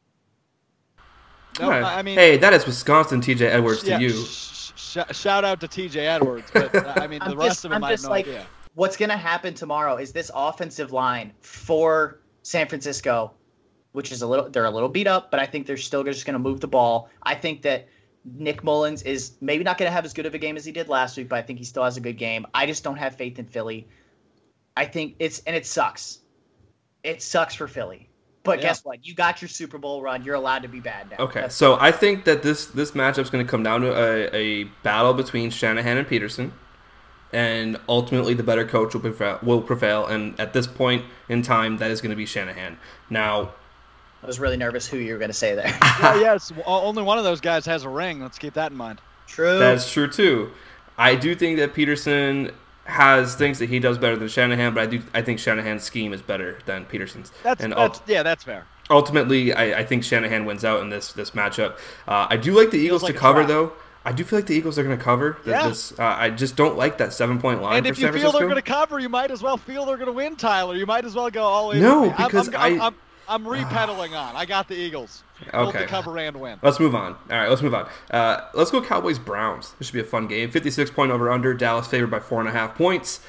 No, I mean, hey, that is Wisconsin T.J. Edwards to you. Shout out to T.J. Edwards, but I mean the rest of them I have no idea. What's going to happen tomorrow is this offensive line for San Francisco, which is they're a little beat up, but I think they're still just going to move the ball. I think that Nick Mullins is maybe not going to have as good of a game as he did last week, but I think he still has a good game. I just don't have faith in Philly. I think it sucks. It sucks for Philly. But guess what? You got your Super Bowl run. You're allowed to be bad now. Okay, so I think that this matchup's going to come down to a battle between Shanahan and Peterson. And ultimately, the better coach will prevail. And at this point in time, that is going to be Shanahan. Now, I was really nervous who you were going to say there. Yes, only one of those guys has a ring. Let's keep that in mind. True. That's true, too. I do think that Peterson has things that he does better than Shanahan, but I think Shanahan's scheme is better than Peterson's. That's fair. ultimately, I think Shanahan wins out in this matchup. I do like the Eagles to cover, though. I do feel like the Eagles are going to cover. I just don't like that 7-point line. And for if you San feel Francisco. they're going to cover, you might as well feel they're going to win, Tyler. You might as well go all in. No, because I'm repedaling on. I got the Eagles. Hold the cover and win. Let's move on. All right, let's move on. Let's go Cowboys-Browns. This should be a fun game. 56-point over-under. Dallas favored by 4.5 points.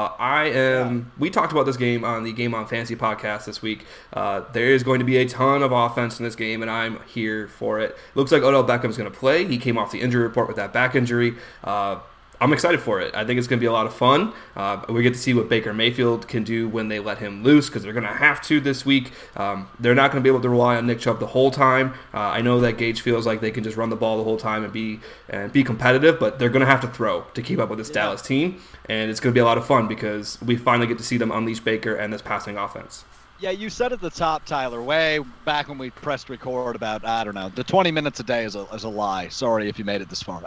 We talked about this game on the Game On Fantasy podcast this week. There is going to be a ton of offense in this game, and I'm here for it. Looks like Odell Beckham's going to play. He came off the injury report with that back injury. I'm excited for it. I think it's going to be a lot of fun. We get to see what Baker Mayfield can do when they let him loose, because they're going to have to this week. They're not going to be able to rely on Nick Chubb the whole time. I know that Gage feels like they can just run the ball the whole time and be competitive, but they're going to have to throw to keep up with this Dallas team, and it's going to be a lot of fun because we finally get to see them unleash Baker and this passing offense. Yeah, you said at the top, Tyler, way back when we pressed record about, I don't know, the 20 minutes a day is a lie. Sorry if you made it this far.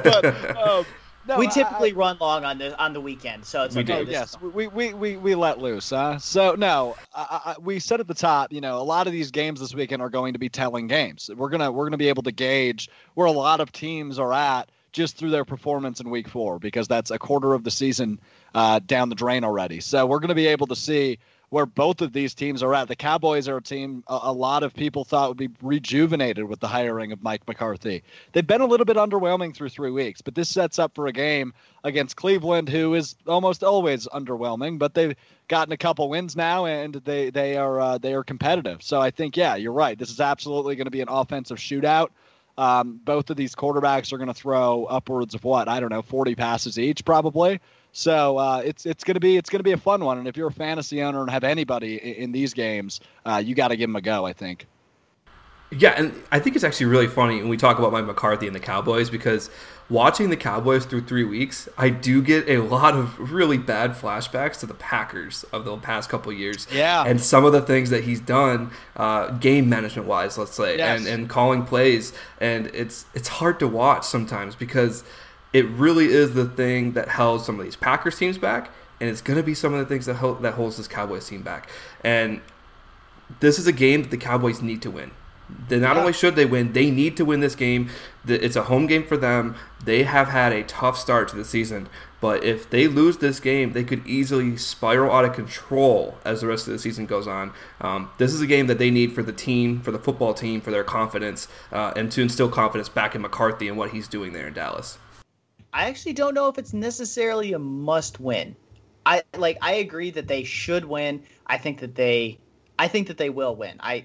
No, we typically run long on the weekend, so it's okay. Yes, we let loose. So no, we said at the top, a lot of these games this weekend are going to be telling games. We're gonna be able to gauge where a lot of teams are at just through their performance in Week 4, because that's a quarter of the season down the drain already. So we're gonna be able to see where both of these teams are at. The Cowboys are a team a lot of people thought would be rejuvenated with the hiring of Mike McCarthy. They've been a little bit underwhelming through 3 weeks, but this sets up for a game against Cleveland, who is almost always underwhelming, but they've gotten a couple wins now, and they are competitive. So I think, yeah, you're right. This is absolutely going to be an offensive shootout. Both of these quarterbacks are going to throw upwards of 40 passes each probably. So it's gonna be a fun one, and if you're a fantasy owner and have anybody in these games, you got to give them a go, I think. Yeah, and I think it's actually really funny when we talk about Mike McCarthy and the Cowboys, because watching the Cowboys through 3 weeks, I do get a lot of really bad flashbacks to the Packers of the past couple of years. Yeah. And some of the things that he's done, game management-wise, let's say, yes. and calling plays. And it's hard to watch sometimes because it really is the thing that held some of these Packers teams back, and it's going to be some of the things that holds this Cowboys team back. And this is a game that the Cowboys need to win. Not only should they win, they need to win this game. It's a home game for them. They have had a tough start to the season, but if they lose this game, they could easily spiral out of control as the rest of the season goes on. This is a game that they need for the team, for the football team, for their confidence, and to instill confidence back in McCarthy and what he's doing there in Dallas. I actually don't know if it's necessarily a must win. I agree that they should win. I think that they will win. I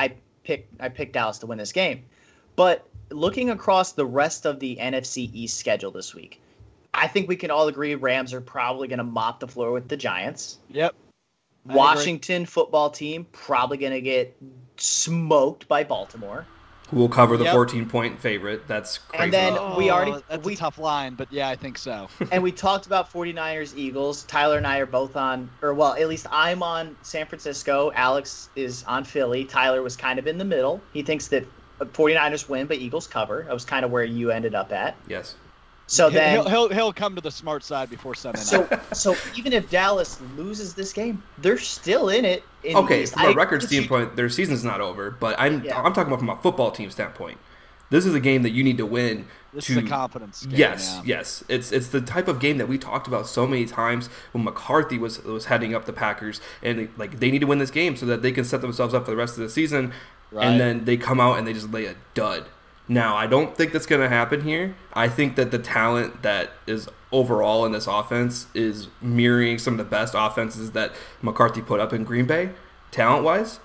picked Dallas to win this game. But looking across the rest of the NFC East schedule this week, I think we can all agree Rams are probably going to mop the floor with the Giants. Yep. Washington football team probably going to get smoked by Baltimore. Who will cover the 14-point favorite. That's crazy. And then that's a tough line, but yeah, I think so. And we talked about 49ers, Eagles. Tyler and I are both on, at least I'm on San Francisco. Alex is on Philly. Tyler was kind of in the middle. He thinks that 49ers win, but Eagles cover. That was kind of where you ended up at. Yes. So then he'll come to the smart side before Sunday night. So even if Dallas loses this game, they're still in it. From a record standpoint, their season's not over. But I'm talking about from a football team standpoint. This is a game that you need to win. This is a confidence game. Yes. It's the type of game that we talked about so many times when McCarthy was heading up the Packers, and they need to win this game so that they can set themselves up for the rest of the season. Right. And then they come out and they just lay a dud. Now, I don't think that's going to happen here. I think that the talent that is overall in this offense is mirroring some of the best offenses that McCarthy put up in Green Bay, talent-wise.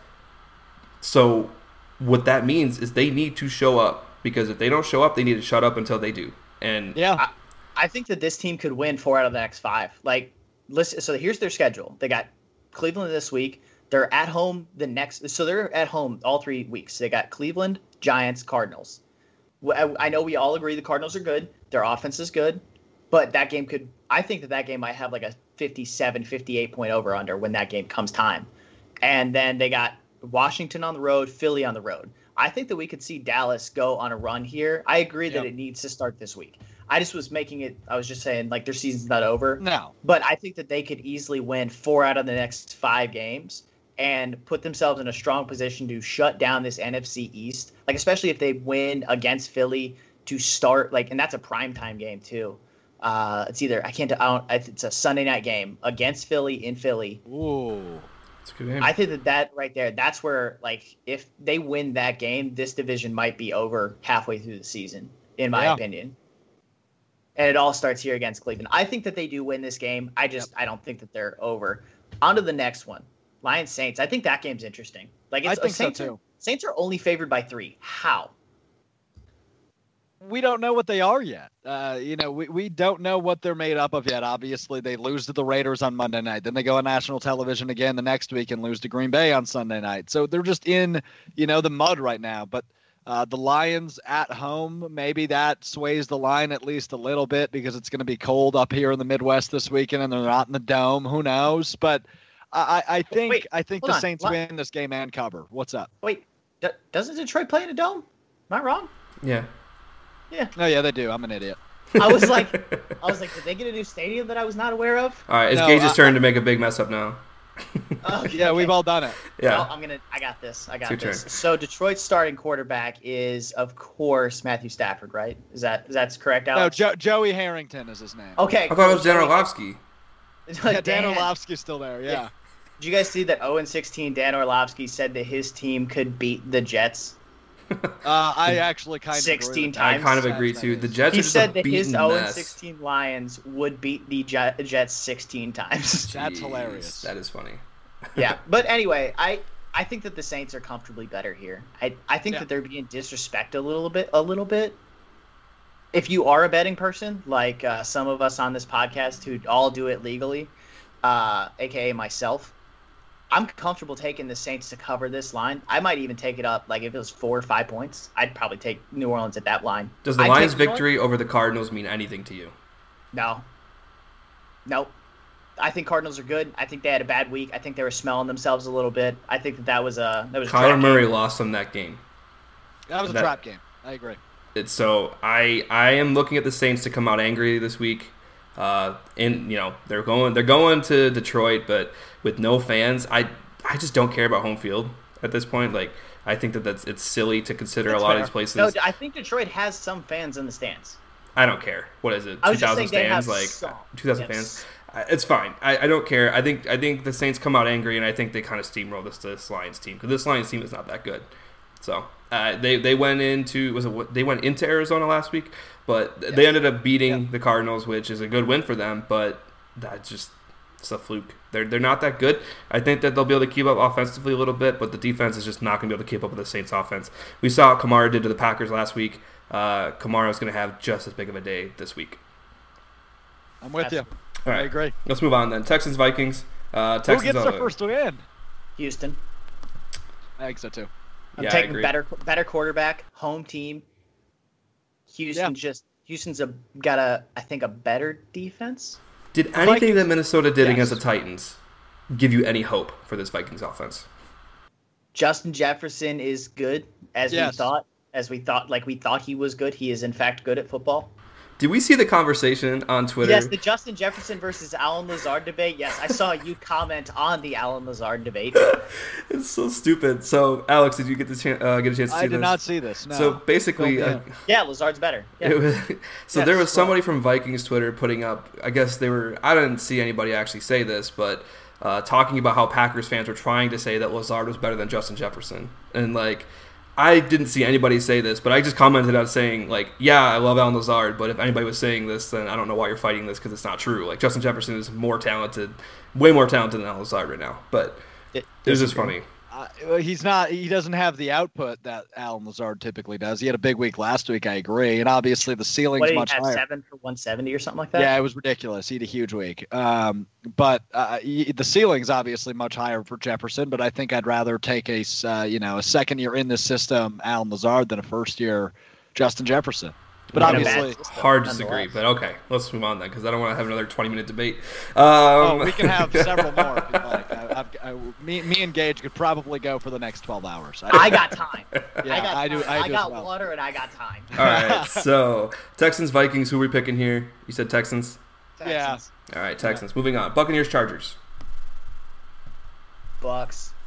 So what that means is they need to show up, because if they don't show up, they need to shut up until they do. And I think that this team could win 4 out of the next 5. Listen, so here's their schedule. They got Cleveland this week. They're at home so they're at home all 3 weeks. They got Cleveland, Giants, Cardinals. I know we all agree the Cardinals are good. Their offense is good. But I think that game might have like a 57, 58 point over under when that game comes time. And then they got Washington on the road, Philly on the road. I think that we could see Dallas go on a run here. I agree that it needs to start this week. I just was just saying their season's not over. No. But I think that they could easily win 4 out of the next 5 games and put themselves in a strong position to shut down this NFC East. Like, especially if they win against Philly to start, like, and that's a primetime game too. It's a Sunday night game against Philly in Philly. Ooh. It's a good game. I think that right there, that's where, like, if they win that game, this division might be over halfway through the season, in my opinion. And it all starts here against Cleveland. I think that they do win this game. I don't think that they're over. On to the next one. Lions Saints. I think that game's interesting. Like, I think Saints so too. Saints are only favored by 3. How? We don't know what they are yet. We don't know what they're made up of yet. Obviously, they lose to the Raiders on Monday night. Then they go on national television again the next week and lose to Green Bay on Sunday night. So they're just in, the mud right now. But the Lions at home, maybe that sways the line at least a little bit because it's going to be cold up here in the Midwest this weekend and they're not in the dome. Who knows? But I think the Saints win this game and cover. What's up? Wait, doesn't Detroit play in a dome? Am I wrong? Yeah. Yeah. Oh yeah, they do. I'm an idiot. I was like, did they get a new stadium that I was not aware of? All right, it's Gage's turn to make a big mess up now. Okay. We've all done it. Yeah. Well, I got this. Turn. So Detroit's starting quarterback is, of course, Matthew Stafford, right? Is that correct, Alex? No, Joey Harrington is his name. Okay. I thought it was Dan Orlovsky. Dan Orlovsky's still there. Yeah. Did you guys see that 0-16 Dan Orlovsky said that his team could beat the Jets? I actually kind of 16 times. I kind of agree too. The Jets. He are just said a that his beaten mess. 0-16 Lions would beat the Jets 16 times. That's hilarious. That is funny. Yeah, but anyway, I think that the Saints are comfortably better here. I think that they're being disrespected a little bit. If you are a betting person, like some of us on this podcast who all do it legally, aka myself, I'm comfortable taking the Saints to cover this line. I might even take it up. Like, if it was 4 or 5 points, I'd probably take New Orleans at that line. Does the Lions' victory over the Cardinals mean anything to you? No. Nope. I think Cardinals are good. I think they had a bad week. I think they were smelling themselves a little bit. I think that was Kyler Murray lost them that game. That was a trap game. I agree. So I am looking at the Saints to come out angry this week. They're going to Detroit, but with no fans, I just don't care about home field at this point. Like, I think it's silly to consider a lot of these places. No, I think Detroit has some fans in the stands. I don't care. What is it? 2,000 stands? Like 2,000 fans? It's fine. I don't care. I think the Saints come out angry, and I think they kind of steamroll this Lions team because this Lions team is not that good. So they went into Arizona last week, but they ended up beating the Cardinals, which is a good win for them. But it's a fluke. They're not that good. I think that they'll be able to keep up offensively a little bit, but the defense is just not going to be able to keep up with the Saints offense. We saw what Kamara did to the Packers last week. Kamara is going to have just as big of a day this week. I'm with you. All right, I agree. Let's move on then. Texans, Vikings. Who gets their first win? Houston. I think so too. I'm taking better quarterback, home team. Houston's got a better defense. Did anything that Minnesota did against the Titans give you any hope for this Vikings offense? Justin Jefferson is good as we thought he was good. He is in fact good at football. Did we see the conversation on Twitter? Yes, the Justin Jefferson versus Allen Lazard debate. Yes, I saw you comment on the Allen Lazard debate. It's so stupid. So, Alex, did you get a chance to see this? I did not see this. No. So basically, Lazard's better. Yeah. There was somebody from Vikings Twitter putting up. I guess I didn't see anybody actually say this, but talking about how Packers fans were trying to say that Lazard was better than Justin Jefferson, and like. I didn't see anybody say this, but I just commented on saying, like, yeah, I love Allen Lazard, but if anybody was saying this, then I don't know why you're fighting this because it's not true. Like, Justin Jefferson is more talented, way more talented than Allen Lazard right now. But it was just funny. He's not. He doesn't have the output that Allen Lazard typically does. He had a big week last week. I agree, and obviously the ceiling's much higher. 7 for 170 or something like that. Yeah, it was ridiculous. He had a huge week. But the ceiling's obviously much higher for Jefferson. But I think I'd rather take a second year in this system, Allen Lazard, than a first year Justin Jefferson. But obviously, hard to disagree. But okay, let's move on then, because I don't want to have another 20-minute debate. We can have several more if you'd like. Me and Gage could probably go for the next 12 hours. I got time. Yeah, I do. I got water and I got time. All right, so Texans, Vikings. Who are we picking here? You said Texans. Yeah. All right, Texans. Moving on. Buccaneers, Chargers. Bucks.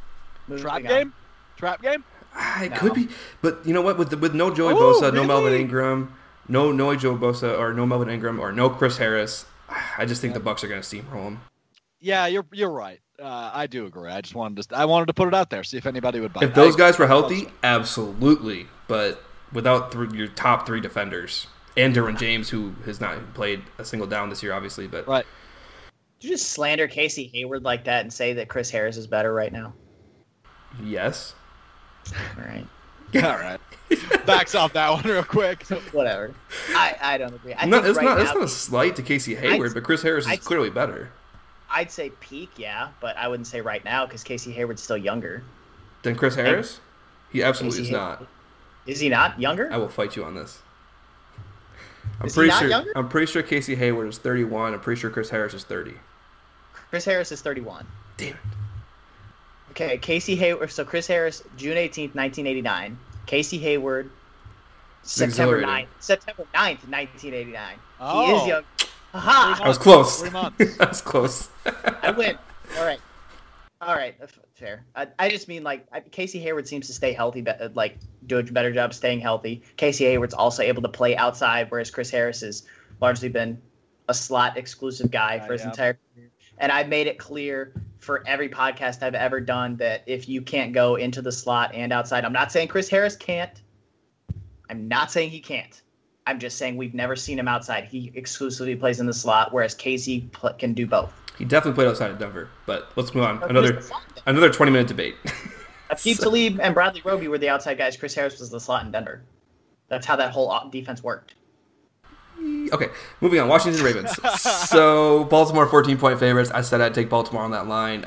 Trap game? It could be, but you know what? With no Joey Bosa, no Melvin Ingram, no Joey Bosa, or no Melvin Ingram, or no Chris Harris, I just think the Bucs are going to steamroll them. Yeah, you're right. I do agree. I just wanted to put it out there, see if anybody would buy it. If those guys were healthy, absolutely, but without your top 3 defenders and Derwin James, who has not played a single down this year, obviously, but right. Did you just slander Casey Hayward like that and say that Chris Harris is better right now? Yes. All right. All right. Backs off that one real quick. Whatever. I don't agree. It's not a slight to Casey Hayward, but Chris Harris is clearly better. I'd say peak, yeah, but I wouldn't say right now because Casey Hayward's still younger. Than Chris Harris? He absolutely is not. Is he not younger? I will fight you on this. Is he not younger? I'm pretty sure Casey Hayward is 31. I'm pretty sure Chris Harris is 30. Chris Harris is 31. Damn it. Okay, Casey Hayward. So Chris Harris, June 18th, 1989. Casey Hayward, September 9th, 1989. Oh. He is young. Aha! I was close. 3 months. I was close. I win. All right. Fair. I just mean Casey Hayward seems to stay healthy, do a better job staying healthy. Casey Hayward's also able to play outside, whereas Chris Harris has largely been a slot exclusive guy for his entire career. And I've made it clear for every podcast I've ever done that if you can't go into the slot and outside, I'm not saying Chris Harris can't. I'm not saying he can't. I'm just saying we've never seen him outside. He exclusively plays in the slot, whereas Casey can do both. He definitely played outside of Denver, but let's move on. Another 20-minute debate. Aqib Talib and Bradley Roby were the outside guys. Chris Harris was the slot in Denver. That's how that whole defense worked. Okay, moving on. Washington Ravens. So Baltimore 14-point favorites. I said I'd take Baltimore on that line.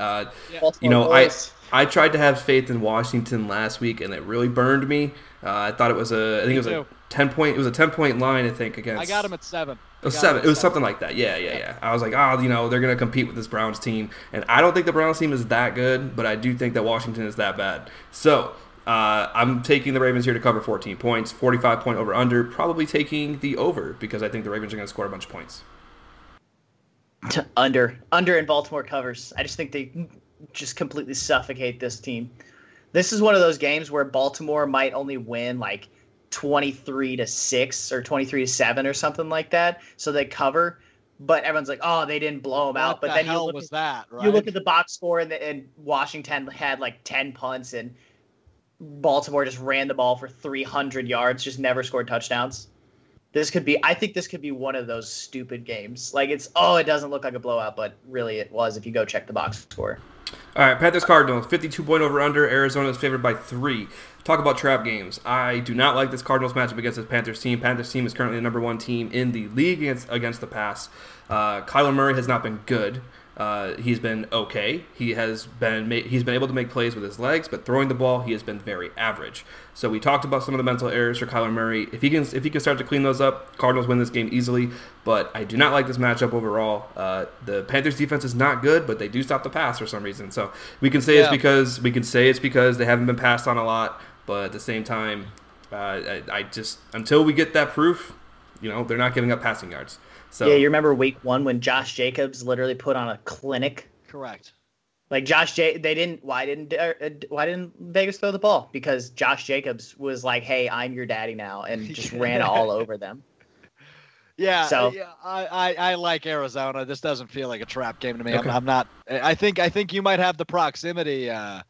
I tried to have faith in Washington last week, and it really burned me. I thought it was a 10-point. It was a 10-point line, I think, against. I got him at 7. It was 7. It was something like that. Yeah. I was like, they're going to compete with this Browns team. And I don't think the Browns team is that good, but I do think that Washington is that bad. So I'm taking the Ravens here to cover 14 points, 45-point over-under, probably taking the over because I think the Ravens are going to score a bunch of points. Under and Baltimore covers. I just think they just completely suffocate this team. This is one of those games where Baltimore might only win 23-6 or 23-7 or something like that, so they cover. But everyone's like, "Oh, they didn't blow them out." But then you look at the box score, and Washington had 10 punts, and Baltimore just ran the ball for 300 yards, just never scored touchdowns. I think this could be one of those stupid games. It doesn't look like a blowout, but really it was if you go check the box score. All right, Panthers-Cardinals, 52-point over-under. Arizona is favored by 3. Talk about trap games. I do not like this Cardinals matchup against this Panthers team. Panthers team is currently the number 1 team in the league against the pass. Kyler Murray has not been good. He's been okay. He's been able to make plays with his legs, but throwing the ball, he has been very average. So we talked about some of the mental errors for Kyler Murray. If he can start to clean those up, Cardinals win this game easily. But I do not like this matchup overall. The Panthers defense is not good, but they do stop the pass for some reason. So we can say it's because they haven't been passed on a lot. But at the same time, I just until we get that proof, they're not giving up passing yards. So, yeah, you remember week 1 when Josh Jacobs literally put on a clinic? Correct. Why didn't Vegas throw the ball? Because Josh Jacobs was like, "Hey, I'm your daddy now," and just ran all over them. Yeah, so I like Arizona. This doesn't feel like a trap game to me. Okay. I'm not. I think you might have the proximity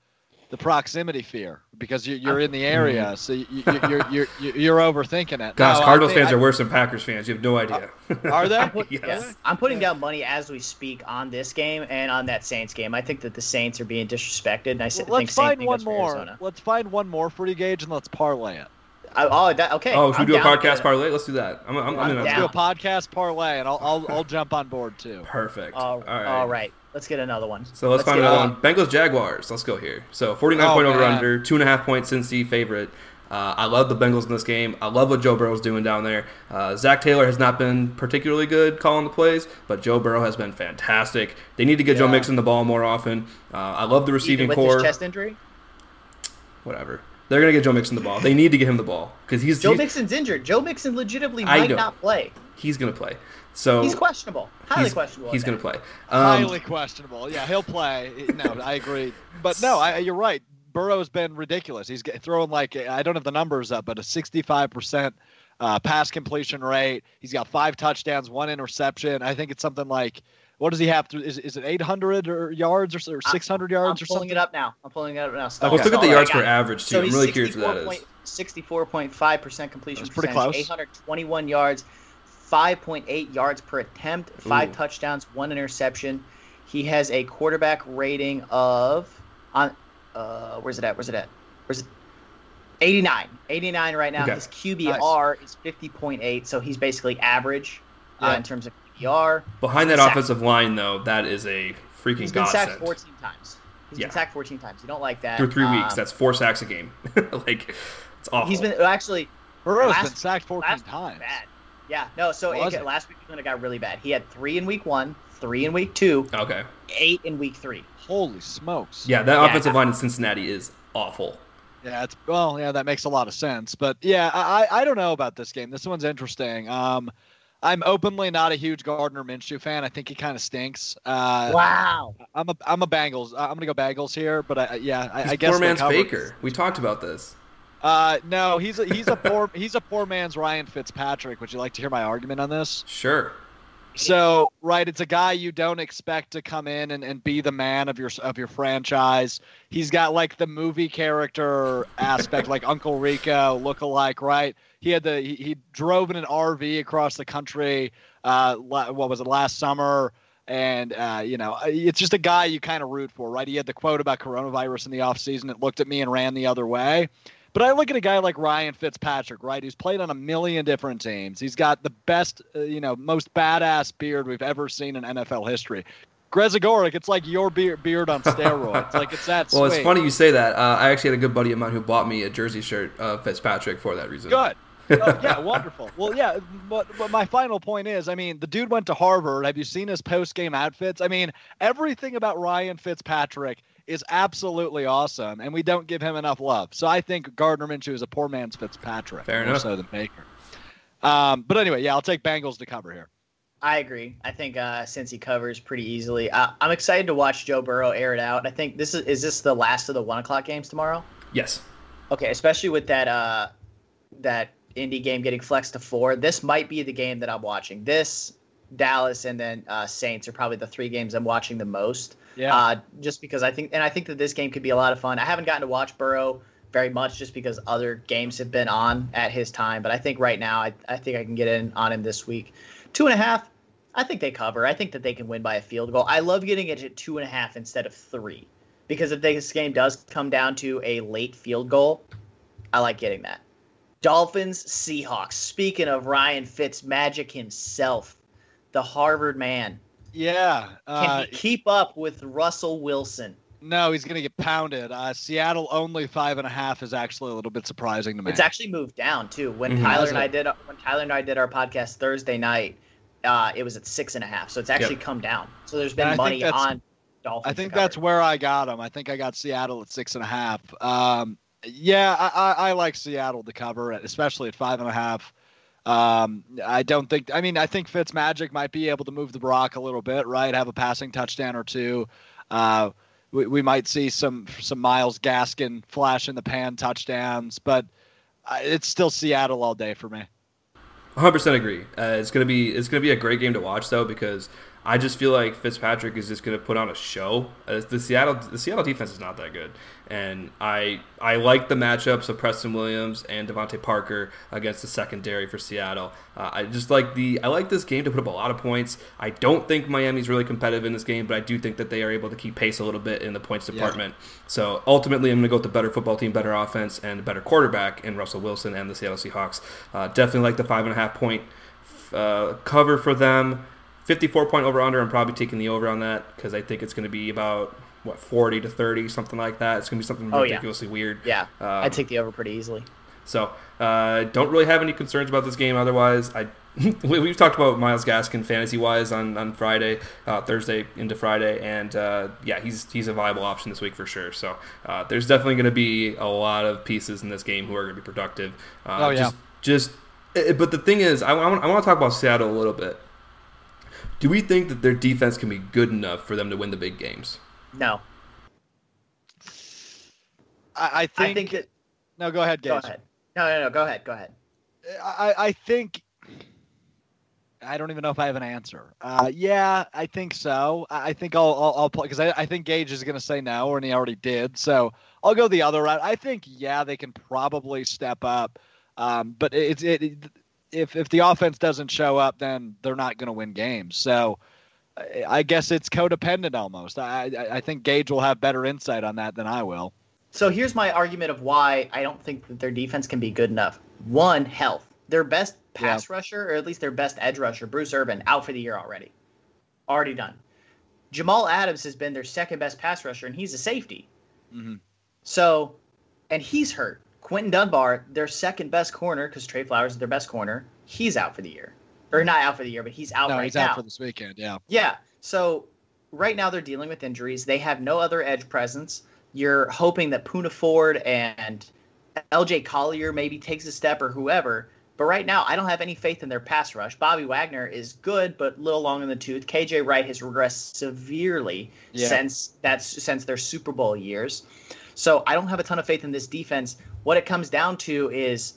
fear because you're in the area, so you're overthinking it. Gosh, Cardinals fans are worse than Packers fans. You have no idea. Are they? Yes. I'm putting down money as we speak on this game and on that Saints game. I think that the Saints are being disrespected, and let's find one more. Let's find one more for you, Gage, and let's parlay it. Okay. Oh, should we do a podcast parlay? Let's do that. Let's do a podcast parlay, and I'll jump on board too. Perfect. All right. Let's get another one. So let's find another one. Bengals Jaguars. Let's go here. So 49-point over under, 2.5-point Cincy favorite. I love the Bengals in this game. I love what Joe Burrow's doing down there. Zach Taylor has not been particularly good calling the plays, but Joe Burrow has been fantastic. They need to get Joe Mixon the ball more often. I love the receiving core. With his chest injury? Whatever. They're going to get Joe Mixon the ball. They need to get him the ball because Joe Mixon's injured. Joe Mixon legitimately might not play. He's going to play. So he's questionable. Highly questionable. He's going to play. Highly questionable. Yeah, he'll play. No, I agree. But no, you're right. Burrow's been ridiculous. He's throwing I don't have the numbers up, but a 65% pass completion rate. He's got 5 touchdowns, 1 interception. I think it's something like, what does he have? Is it 800 yards or 600 yards or something? I'm pulling it up now. Let's look at the yards per average, too. So I'm really curious what that is. 64.5% completion That's pretty percentage, close. 821 yards, 5.8 yards per attempt, 5 touchdowns, 1 interception. He has a quarterback rating of where's it at? 89. 89 right now. Okay. His QBR is 50.8, so he's basically average in terms of QBR. Behind that offensive line, though, that is a freaking He's been godsend. sacked 14 times. He's been sacked 14 times. You don't like that. Through 3 weeks, that's 4 sacks a game. It's awful. He's been actually Burrow's been sacked 14 times. Bad. Yeah, no. So last week when it got really bad, he had 3 in week 1, 3 in week 2, Okay. 8 in week 3. Holy smokes! Yeah, that offensive line in Cincinnati is awful. Yeah, that makes a lot of sense. But yeah, I don't know about this game. This one's interesting. I'm openly not a huge Gardner Minshew fan. I think he kind of stinks. Wow. I'm a Bengals. I'm gonna go Bengals here, but I guess poor man's Baker. We talked about this. No, he's a poor man's Ryan Fitzpatrick. Would you like to hear my argument on this? Sure. So, right, it's a guy you don't expect to come in and be the man of your franchise. He's got the movie character aspect, like Uncle Rico lookalike, right? He drove in an RV across the country. What was it, last summer? And it's just a guy you kind of root for, right? He had the quote about coronavirus in the offseason. It looked at me and ran the other way. But I look at a guy like Ryan Fitzpatrick, right, who's played on a million different teams. He's got the best, most badass beard we've ever seen in NFL history. Grezagoric, it's like your beard on steroids. It's that sweet. Well, it's funny you say that. I actually had a good buddy of mine who bought me a jersey shirt of Fitzpatrick for that reason. Good. Oh, yeah, wonderful. Well, yeah, but my final point is, the dude went to Harvard. Have you seen his post-game outfits? Everything about Ryan Fitzpatrick is absolutely awesome, and we don't give him enough love. So I think Gardner Minshew is a poor man's Fitzpatrick. Fair more enough. So than Baker. But anyway, yeah, I'll take Bengals to cover here. I agree. I think since he covers pretty easily, I'm excited to watch Joe Burrow air it out. I think is this the last of the 1:00 games tomorrow? Yes. Okay, especially with that Indy game getting flexed to 4. This might be the game that I'm watching. This, Dallas, and then Saints are probably the 3 games I'm watching the most. Yeah. Just because I think that this game could be a lot of fun. I haven't gotten to watch Burrow very much just because other games have been on at his time. But I think right now, I think I can get in on him this week. 2.5, I think they cover. I think that they can win by a field goal. I love getting it at 2.5 instead of 3. Because if this game does come down to a late field goal, I like getting that. Dolphins, Seahawks. Speaking of Ryan Fitzmagic himself, the Harvard man. Yeah. Can he keep up with Russell Wilson? No, he's going to get pounded. Seattle only 5.5 is actually a little bit surprising to me. It's actually moved down too. When Tyler and I did our podcast Thursday night, it was at 6.5. So it's actually come down. So there's been money on Dolphins. I think that's where I got him. I think I got Seattle at 6.5. Yeah, I like Seattle to cover it, especially at 5.5. I think Fitzmagic might be able to move the rock a little bit, right? Have a passing touchdown or 2. We might see some Myles Gaskin flash in the pan touchdowns, but it's still Seattle all day for me. 100% agree. It's gonna be a great game to watch though, because I just feel like Fitzpatrick is just gonna put on a show. The Seattle defense is not that good, and I like the matchups of Preston Williams and Devontae Parker against the secondary for Seattle. I like this game to put up a lot of points. I don't think Miami's really competitive in this game, but I do think that they are able to keep pace a little bit in the points department. Yeah. So ultimately, I'm going to go with the better football team, better offense, and a better quarterback in Russell Wilson and the Seattle Seahawks. Definitely like the 5.5 point cover for them. 54-point over-under, I'm probably taking the over on that because I think it's going to be about, 40 to 30, something like that. It's going to be something ridiculously weird. Yeah, I'd take the over pretty easily. So, don't really have any concerns about this game otherwise. We've talked about Myles Gaskin fantasy-wise on Friday, Thursday into Friday, and he's a viable option this week for sure. So, there's definitely going to be a lot of pieces in this game who are going to be productive. But the thing is, I want to talk about Seattle a little bit. Do we think that their defense can be good enough for them to win the big games? No. I think. I think that. No, go ahead, Gage. Go ahead. No. Go ahead. I think. I don't even know if I have an answer. Yeah, I think so. I think I'll play because I think Gage is going to say no, and he already did. So I'll go the other route. I think they can probably step up, but if the offense doesn't show up, then they're not going to win games. So I guess it's codependent almost. I think Gage will have better insight on that than I will. So here's my argument of why I don't think that their defense can be good enough. One, health. Their best pass rusher, or at least their best edge rusher, Bruce Irvin, out for the year already. Already done. Jamal Adams has been their second best pass rusher, and he's a safety. Mm-hmm. So, and he's hurt. Quentin Dunbar, their second best corner, because Trey Flowers is their best corner, he's out for the year. Or not out for the year, but he's out right now. No, he's out for this weekend, yeah. Yeah. So right now they're dealing with injuries. They have no other edge presence. You're hoping that Poona Ford and LJ Collier maybe takes a step or whoever. But right now, I don't have any faith in their pass rush. Bobby Wagner is good, but a little long in the tooth. KJ Wright has regressed severely since their Super Bowl years. So I don't have a ton of faith in this defense. What it comes down to is,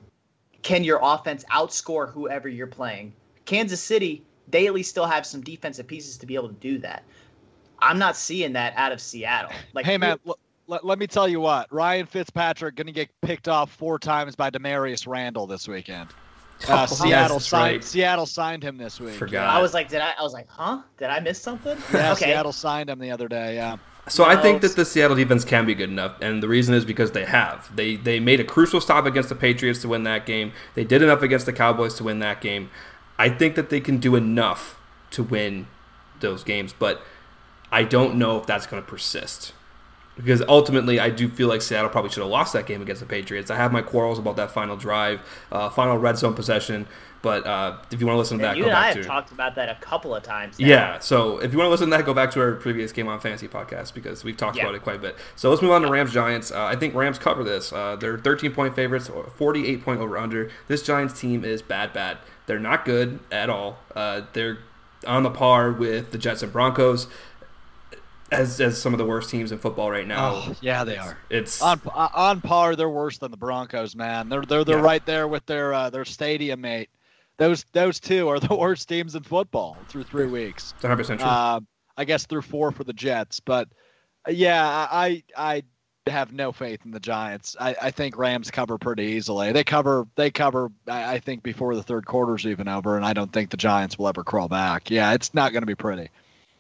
can your offense outscore whoever you're playing? Kansas City, they at least still have some defensive pieces to be able to do that. I'm not seeing that out of Seattle. Hey, man, let me tell you what. Ryan Fitzpatrick going to get picked off 4 times by Demarius Randall this weekend. Seattle signed him this week. Forgot. I was like, huh? Did I miss something? Yeah, okay. Seattle signed him the other day, yeah. So I think that the Seattle defense can be good enough, and the reason is because they have. They made a crucial stop against the Patriots to win that game. They did enough against the Cowboys to win that game. I think that they can do enough to win those games, but I don't know if that's going to persist. Because ultimately, I do feel like Seattle probably should have lost that game against the Patriots. I have my quarrels about that final drive, final red zone possession. But if you want to listen to that, you and I have talked about that a couple of times now. Yeah, so if you want to listen to that, go back to our previous Game On Fantasy podcast because we've talked about it quite a bit. So let's move on to Rams-Giants. I think Rams cover this. They're 13-point favorites, 48-point over-under. This Giants team is bad. They're not good at all. They're on the par with the Jets and Broncos. As some of the worst teams in football right now. Oh, yeah, they are. It's on par. They're worse than the Broncos, man. They're right there with their stadium mate. Those two are the worst teams in football through 3 weeks. 100% true. I guess through 4 for the Jets, but yeah, I have no faith in the Giants. I think Rams cover pretty easily. They cover. I think before the third quarter's even over, and I don't think the Giants will ever crawl back. Yeah, it's not going to be pretty.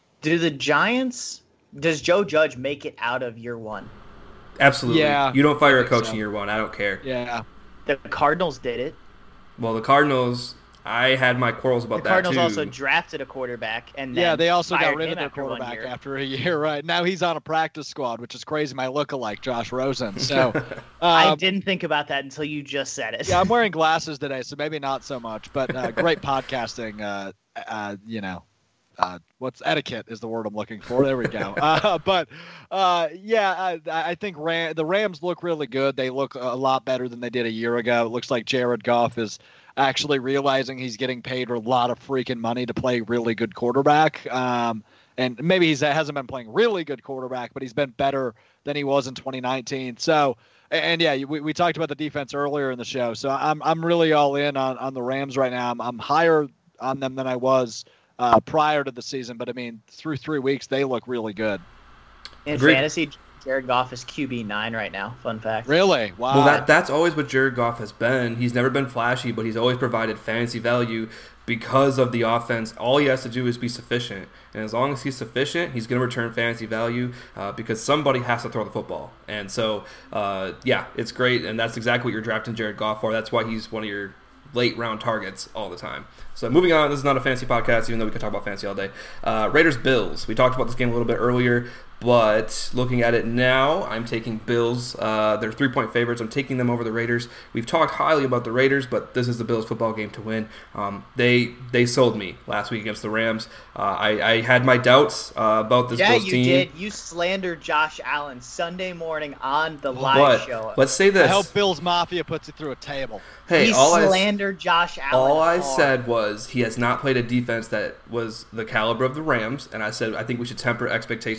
Does Joe Judge make it out of year one? Absolutely. Yeah, you don't fire a coach in year one. I don't care. Yeah. The Cardinals did it. Well, the Cardinals, I had my quarrels about that too. The Cardinals also drafted a quarterback, and then they also got rid of their quarterback after a year. Right now, he's on a practice squad, which is crazy. My lookalike, Josh Rosen. So I didn't think about that until you just said it. Yeah, I'm wearing glasses today, so maybe not so much. But great podcasting. What's etiquette is the word I'm looking for. There we go. I think the Rams look really good. They look a lot better than they did a year ago. It looks like Jared Goff is actually realizing he's getting paid a lot of freaking money to play really good quarterback. And maybe he hasn't been playing really good quarterback, but he's been better than he was in 2019. So, and yeah, we talked about the defense earlier in the show. So I'm really all in on the Rams right now. I'm higher on them than I was prior to the season, but I mean, through 3 weeks, they look really good. In fantasy, Jared Goff is QB9 right now. Fun fact. Really? Wow. Well, that's always what Jared Goff has been. He's never been flashy, but he's always provided fantasy value because of the offense. All he has to do is be sufficient, and as long as he's sufficient, he's going to return fantasy value because somebody has to throw the football. And so, it's great, and that's exactly what you're drafting Jared Goff for. That's why he's one of your late round targets all the time. So moving on, this is not a fantasy podcast, even though we could talk about fantasy all day. Raiders-Bills. We talked about this game a little bit earlier, but looking at it now, I'm taking Bills. They're 3-point favorites. I'm taking them over the Raiders. We've talked highly about the Raiders, but this is the Bills football game to win. They sold me last week against the Rams. I had my doubts about this Bills team. Yeah, you did. You slandered Josh Allen Sunday morning on the live show. Let's say this. I hope Bills Mafia puts it through a table. Hey, he slandered Josh Allen. All I said was he has not played a defense that was the caliber of the Rams, and I said I think we should temper expectations a little bit.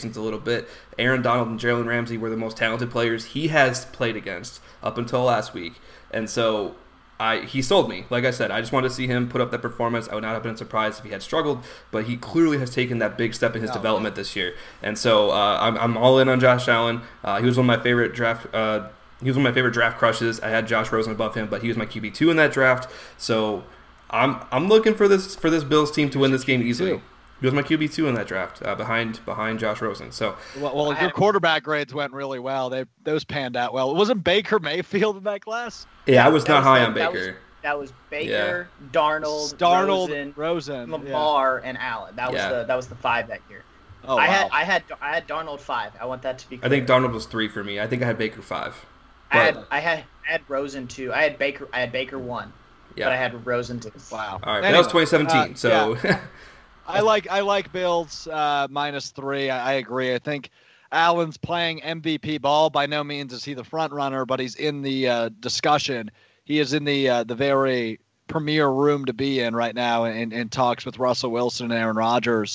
bit. Aaron Donald and Jalen Ramsey were the most talented players he has played against up until last week. And so he sold me. Like I said, I just wanted to see him put up that performance. I would not have been surprised if he had struggled, but he clearly has taken that big step in his development this year. And so I'm all in on Josh Allen. He was one of my favorite draft crushes. I had Josh Rosen above him, but he was my QB2 in that draft. So I'm looking for this Bills team to win this game easily. He was my QB2 in that draft, behind Josh Rosen. So, well, your quarterback grades went really well. Those panned out well. Wasn't Baker Mayfield in that class? Yeah, I was not high on Baker. That was Baker, Darnold, Rosen, Lamar, and Allen. That was the 5 that year. Oh, I wow. had Darnold 5. I want that to be clear. I think Darnold was 3 for me. I think I had Baker 5. I had Rosen 2. I had Baker 1. Yeah. But I had Rosen 2. Wow. All right, anyway, that was 2017. So. Yeah. I like Bills -3. I agree. I think Allen's playing MVP ball. By no means is he the front runner, but he's in the discussion. He is in the very premier room to be in right now in talks with Russell Wilson and Aaron Rodgers.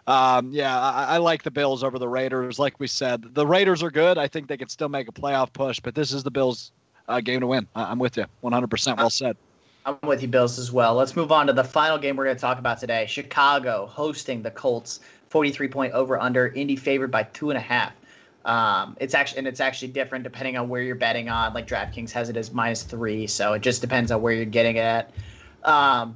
I like the Bills over the Raiders. Like we said, the Raiders are good. I think they can still make a playoff push, but this is the Bills' game to win. I'm with you. 100% well said. I'm with you, Bills, as well. Let's move on to the final game we're going to talk about today. Chicago hosting the Colts, 43-point over/under. Indy favored by 2.5. It's actually different depending on where you're betting on. Like DraftKings has it as -3, so it just depends on where you're getting it at. I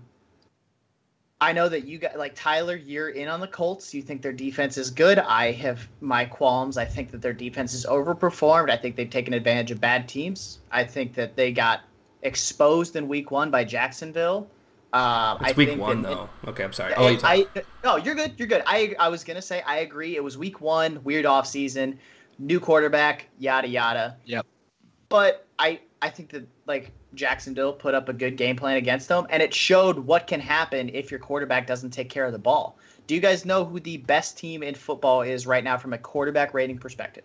know that you got Tyler. You're in on the Colts. You think their defense is good. I have my qualms. I think that their defense is overperformed. I think they've taken advantage of bad teams. I think that they got exposed in week 1 by Jacksonville. It's week 1 though. Okay, I'm sorry. No, you're good. You're good. I was gonna say I agree. It was week 1, weird off season, new quarterback, yada yada. Yep. But I think that Jacksonville put up a good game plan against them, and it showed what can happen if your quarterback doesn't take care of the ball. Do you guys know who the best team in football is right now from a quarterback rating perspective?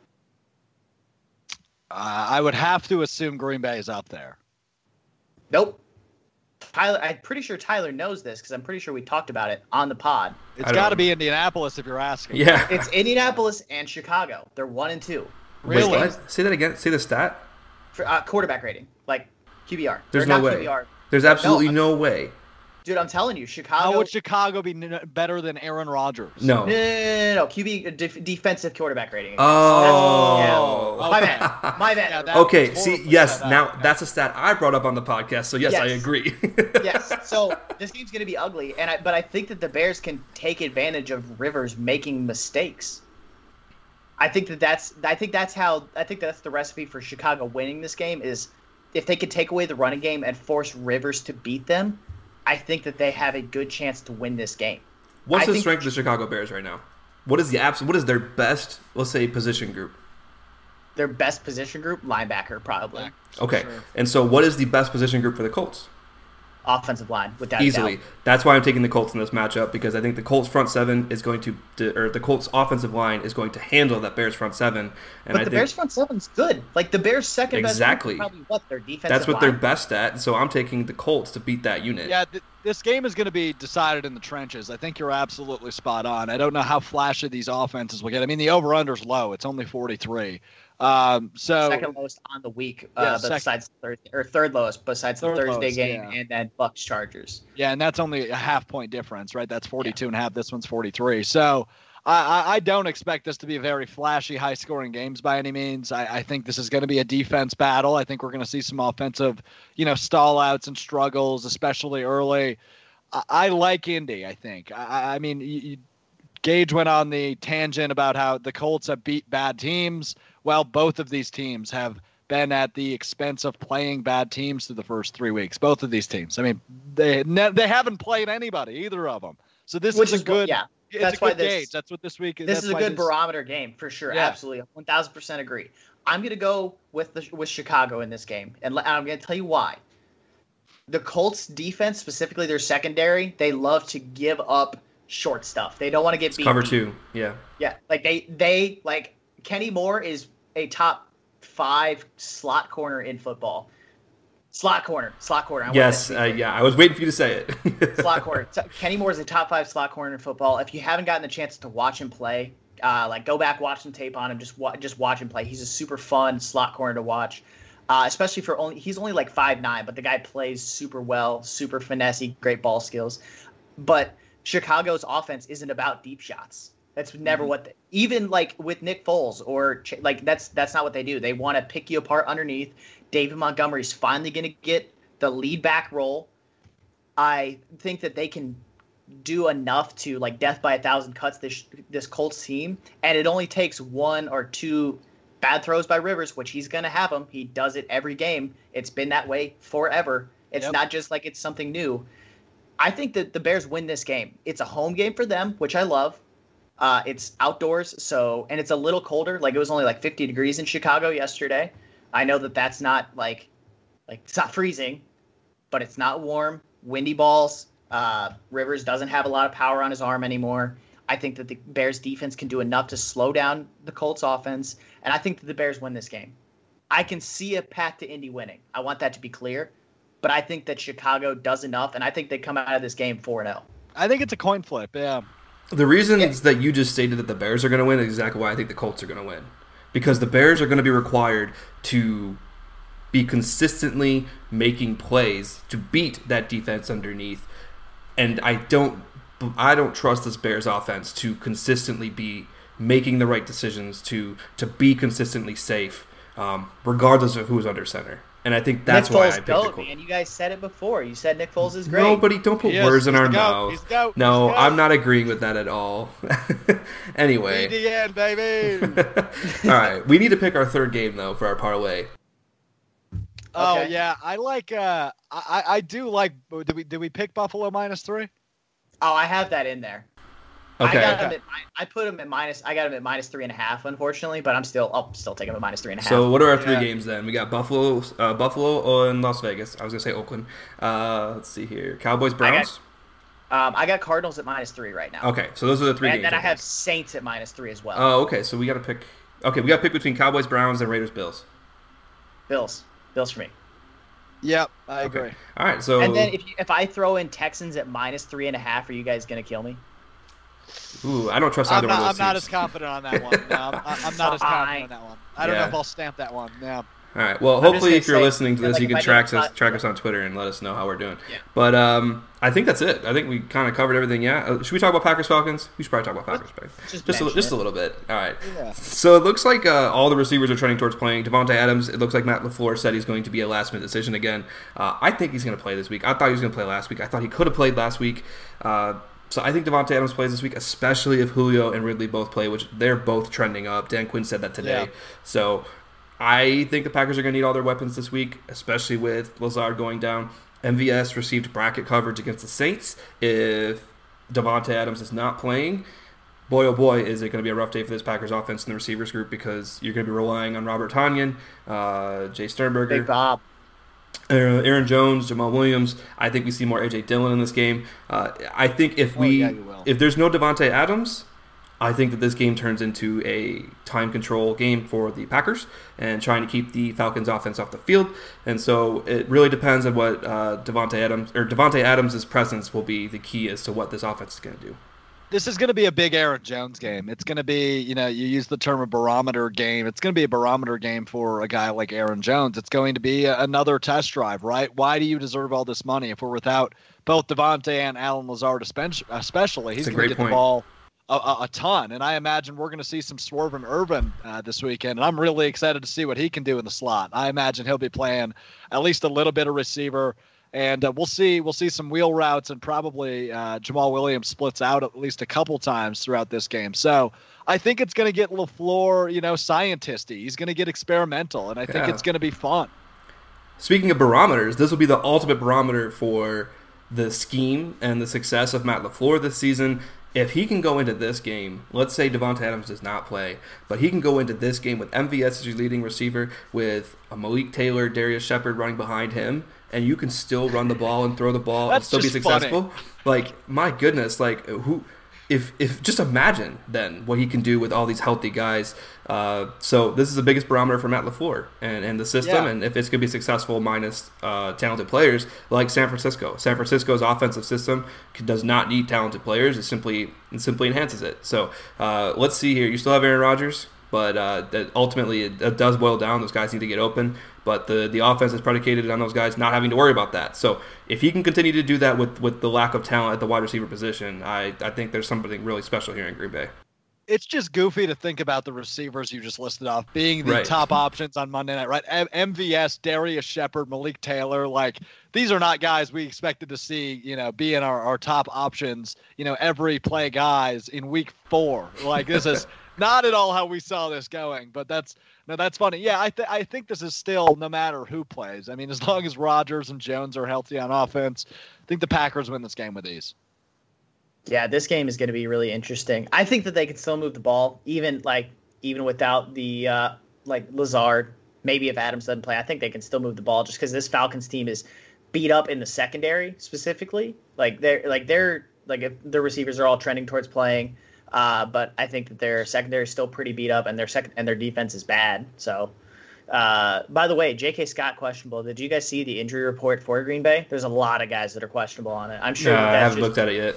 I would have to assume Green Bay is up there. Nope. Tyler, I'm pretty sure Tyler knows this because I'm pretty sure we talked about it on the pod. It's got to be Indianapolis if you're asking. Yeah. It's Indianapolis and Chicago. They're 1 and 2. Really? Wait, what? Say that again. Say the stat. For quarterback rating, like QBR. There's no way. QBR. There's absolutely no way. Dude, I'm telling you, Chicago. How would Chicago be better than Aaron Rodgers? No. No. QB defensive quarterback rating. Oh. Yeah. My bad. Yeah, Okay. See, yes. Now that's a stat I brought up on the podcast. So yes. I agree. Yes. So this game's going to be ugly, but I think that the Bears can take advantage of Rivers making mistakes. I think that's the recipe for Chicago winning this game is if they could take away the running game and force Rivers to beat them. I think that they have a good chance to win this game. What's the strength of the Chicago Bears right now? What is their best, let's say, position group? Their best position group, linebacker, probably. Okay. Sure. And so what is the best position group for the Colts? Offensive line, without easily. doubt. That's why I'm taking the Colts in this matchup because I think the Colts front seven is going to, or the Colts offensive line is going to handle that Bears front seven. And but the Bears front seven's good. Like the Bears second best. Exactly. Probably their defensive. That's what they're best at. So I'm taking the Colts to beat that unit. Yeah, this game is going to be decided in the trenches. I think you're absolutely spot on. I don't know how flashy these offenses will get. I mean, the over/under's low. It's only 43. So second lowest on the week, besides Thursday, or third lowest besides the Thursday game, and then Bucs Chargers. Yeah, and that's only a half-point difference, right? That's 42.5. This one's 43. So I don't expect this to be a very flashy, high-scoring games by any means. I think this is going to be a defense battle. I think we're going to see some offensive, stall-outs and struggles, especially early. I like Indy, I think. I mean, Gage went on the tangent about how the Colts have beat bad teams. Well, both of these teams have been at the expense of playing bad teams through the first 3 weeks. Both of these teams. I mean, they haven't played anybody, either of them. So this is a good. Yeah, that's why gauge. That's what this week is. This is a good barometer game for sure. Yeah. Absolutely, 1,000% agree. I'm gonna go with Chicago in this game, and I'm gonna tell you why. The Colts defense, specifically their secondary, they love to give up short stuff. They don't want to get beat. Cover 2. Yeah. Yeah, like they like Kenny Moore is a top 5 slot corner in football. Slot corner. Yes, I was waiting for you to say it. Slot corner. Kenny Moore is a top 5 slot corner in football. If you haven't gotten the chance to watch him play, Like go back, watch some tape on him. Just watch him play. He's a super fun slot corner to watch, especially he's only like 5'9", but the guy plays super well, super finessey, great ball skills. But Chicago's offense isn't about deep shots. That's never what even like with Nick Foles or like that's not what they do. They want to pick you apart underneath. David Montgomery's finally going to get the lead back role. I think that they can do enough to like death by 1,000 cuts this Colts team, and it only takes 1 or 2 bad throws by Rivers, which he's going to have them. He does it every game. It's been that way forever. It's not just like it's something new. I think that the Bears win this game. It's a home game for them, which I love. It's outdoors, and it's a little colder. Like it was only like 50 degrees in Chicago yesterday. I know that that's not like it's not freezing, but it's not warm. Windy balls. Rivers doesn't have a lot of power on his arm anymore. I think that the Bears defense can do enough to slow down the Colts offense, and I think that the Bears win this game. I can see a path to Indy winning. I want that to be clear, but I think that Chicago does enough, and I think they come out of this game 4-0. I think it's a coin flip, yeah. The reasons that you just stated that the Bears are going to win is exactly why I think the Colts are going to win. Because the Bears are going to be required to be consistently making plays to beat that defense underneath. And I don't trust this Bears offense to consistently be making the right decisions, to be consistently safe, regardless of who's under center. And I think that's why I picked the Colts. Man, you guys said it before. You said Nick Foles is great. Nobody, don't put words in our mouth. No, I'm not agreeing with that at all. Anyway. BDN, baby. All right, we need to pick our third game though for our parlay. Oh yeah, I like. I do like. Did we pick Buffalo -3? Oh, I have that in there. Okay. I put him at minus. I got him at -3.5, unfortunately, but I'll still take him at -3.5. So what are our 3 games then? We got Buffalo and Las Vegas. I was gonna say Oakland. Let's see here. Cowboys, Browns. I got Cardinals at -3 right now. Okay, so those are the 3 games. And then I have Saints at -3 as well. Oh, okay. So we got to pick. Okay, we got to pick between Cowboys, Browns, and Raiders, Bills. Bills for me. Yep, I agree. Okay. All right, so and then if I throw in Texans at -3.5, are you guys gonna kill me? Ooh, I don't trust either one of those I'm not teams. as confident on that one. No, I'm not as confident on that one. I don't know if I'll stamp that one. Yeah. All right. Well, hopefully, if you're listening to this, you can track us on Twitter and let us know how we're doing. Yeah. But I think that's it. I think we kind of covered everything. Yeah. Should we talk about Packers Falcons? We should probably talk about Packers. Just a little bit. All right. Yeah. So it looks like all the receivers are trending towards playing. Devontae Adams. It looks like Matt LaFleur said he's going to be a last-minute decision again. I think he's going to play this week. I thought he was going to play last week. I thought he could have played last week. So I think Devontae Adams plays this week, especially if Julio and Ridley both play, which they're both trending up. Dan Quinn said that today. Yeah. So I think the Packers are going to need all their weapons this week, especially with Lazard going down. MVS received bracket coverage against the Saints. If Devontae Adams is not playing, boy, oh boy, is it going to be a rough day for this Packers offense and the receivers group, because you're going to be relying on Robert Tonyan, Jay Sternberger, Big Bob, Aaron Jones, Jamal Williams. I think we see more A.J. Dillon in this game. I think if there's no Devontae Adams, I think that this game turns into a time control game for the Packers and trying to keep the Falcons offense off the field. And so it really depends on what Devontae Adams' presence will be the key as to what this offense is going to do. This is going to be a big Aaron Jones game. It's going to be, you use the term a barometer game. It's going to be a barometer game for a guy like Aaron Jones. It's going to be another test drive, right? Why do you deserve all this money if we're without both Devontae and Allen Lazard especially? He's going to get the ball a ton. And I imagine we're going to see some Swerve Irvin this weekend. And I'm really excited to see what he can do in the slot. I imagine he'll be playing at least a little bit of receiver. And we'll see some wheel routes, and probably Jamal Williams splits out at least a couple times throughout this game. So I think it's going to get LaFleur, scientisty. He's going to get experimental, and I think it's going to be fun. Speaking of barometers, this will be the ultimate barometer for the scheme and the success of Matt LaFleur this season. If he can go into this game, let's say Devontae Adams does not play, but he can go into this game with MVS as your leading receiver, with a Malik Taylor, Darius Shepard running behind him, and you can still run the ball and throw the ball and still be successful. Funny. Like, my goodness, if just imagine then what he can do with all these healthy guys. So this is the biggest barometer for Matt LaFleur and the system, and if it's going to be successful minus talented players like San Francisco. San Francisco's offensive system does not need talented players. It simply enhances it. So let's see here. You still have Aaron Rodgers, but ultimately it does boil down. Those guys need to get open. But the offense is predicated on those guys not having to worry about that. So if he can continue to do that with the lack of talent at the wide receiver position, I think there's something really special here in Green Bay. It's just goofy to think about the receivers you just listed off being the top options on Monday night, right? MVS, Darius Shepard, Malik Taylor, like these are not guys we expected to see, be in our top options, every play guys in week 4. Like this is not at all how we saw this going, but that's funny. Yeah, I think this is still no matter who plays. I mean, as long as Rodgers and Jones are healthy on offense, I think the Packers win this game with ease. Yeah, this game is going to be really interesting. I think that they can still move the ball, even without the Lazard. Maybe if Adams doesn't play, I think they can still move the ball just because this Falcons team is beat up in the secondary specifically. If their receivers are all trending towards playing, but I think that their secondary is still pretty beat up, and their defense is bad. So, by the way, J.K. Scott questionable. Did you guys see the injury report for Green Bay? There's a lot of guys that are questionable on it. I'm sure. I haven't looked at it yet.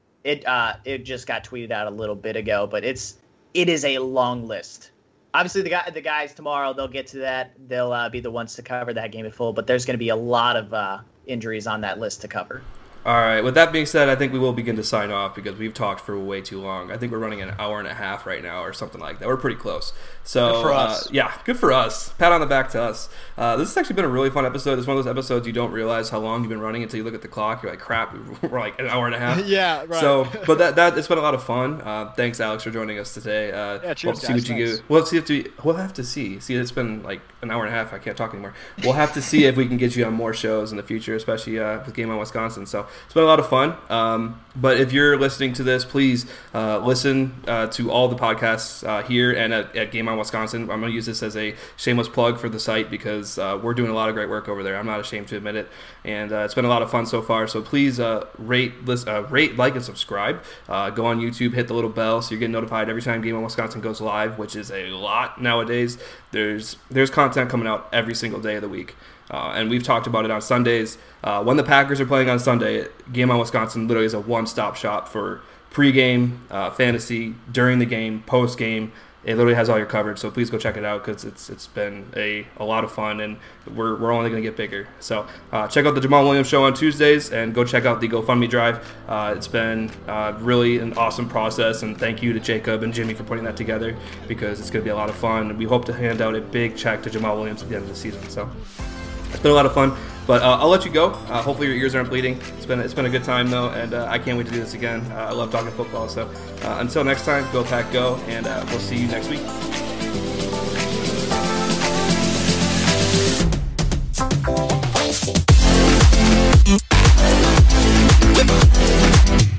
It just got tweeted out a little bit ago, but it is a long list. Obviously, the guys tomorrow, they'll get to that. They'll be the ones to cover that game in full, but there's going to be a lot of injuries on that list to cover. All right. With that being said, I think we will begin to sign off because we've talked for way too long. I think we're running an hour and a half right now or something like that. We're pretty close. So, good for us. Good for us. Pat on the back to us. This has actually been a really fun episode. It's one of those episodes you don't realize how long you've been running until you look at the clock. You're like, crap, we're like an hour and a half. Yeah, right. So, but that it's been a lot of fun. Thanks, Alex, for joining us today. Cheers, guys. We'll have to see. See, it's been like an hour and a half. I can't talk anymore. We'll have to see if we can get you on more shows in the future, especially with Game On Wisconsin. So it's been a lot of fun. But if you're listening to this, please listen to all the podcasts here and at Game On Wisconsin. I'm going to use this as a shameless plug for the site because we're doing a lot of great work over there. I'm not ashamed to admit it, and it's been a lot of fun so far. So please rate, like, and subscribe. Go on YouTube, hit the little bell so you're getting notified every time Game On Wisconsin goes live, which is a lot nowadays. There's content coming out every single day of the week. And we've talked about it on Sundays. When the Packers are playing on Sunday, Game On Wisconsin literally is a one-stop shop for pregame, fantasy, during the game, post-game. It literally has all your coverage, so please go check it out because it's been a lot of fun, and we're only going to get bigger. So check out the Jamal Williams Show on Tuesdays, and go check out the GoFundMe drive. It's been really an awesome process, and thank you to Jacob and Jimmy for putting that together because it's going to be a lot of fun. And we hope to hand out a big check to Jamal Williams at the end of the season. So it's been a lot of fun, but I'll let you go. Hopefully your ears aren't bleeding. It's been a good time though, and I can't wait to do this again. I love talking football. So until next time, go Pack Go, and we'll see you next week.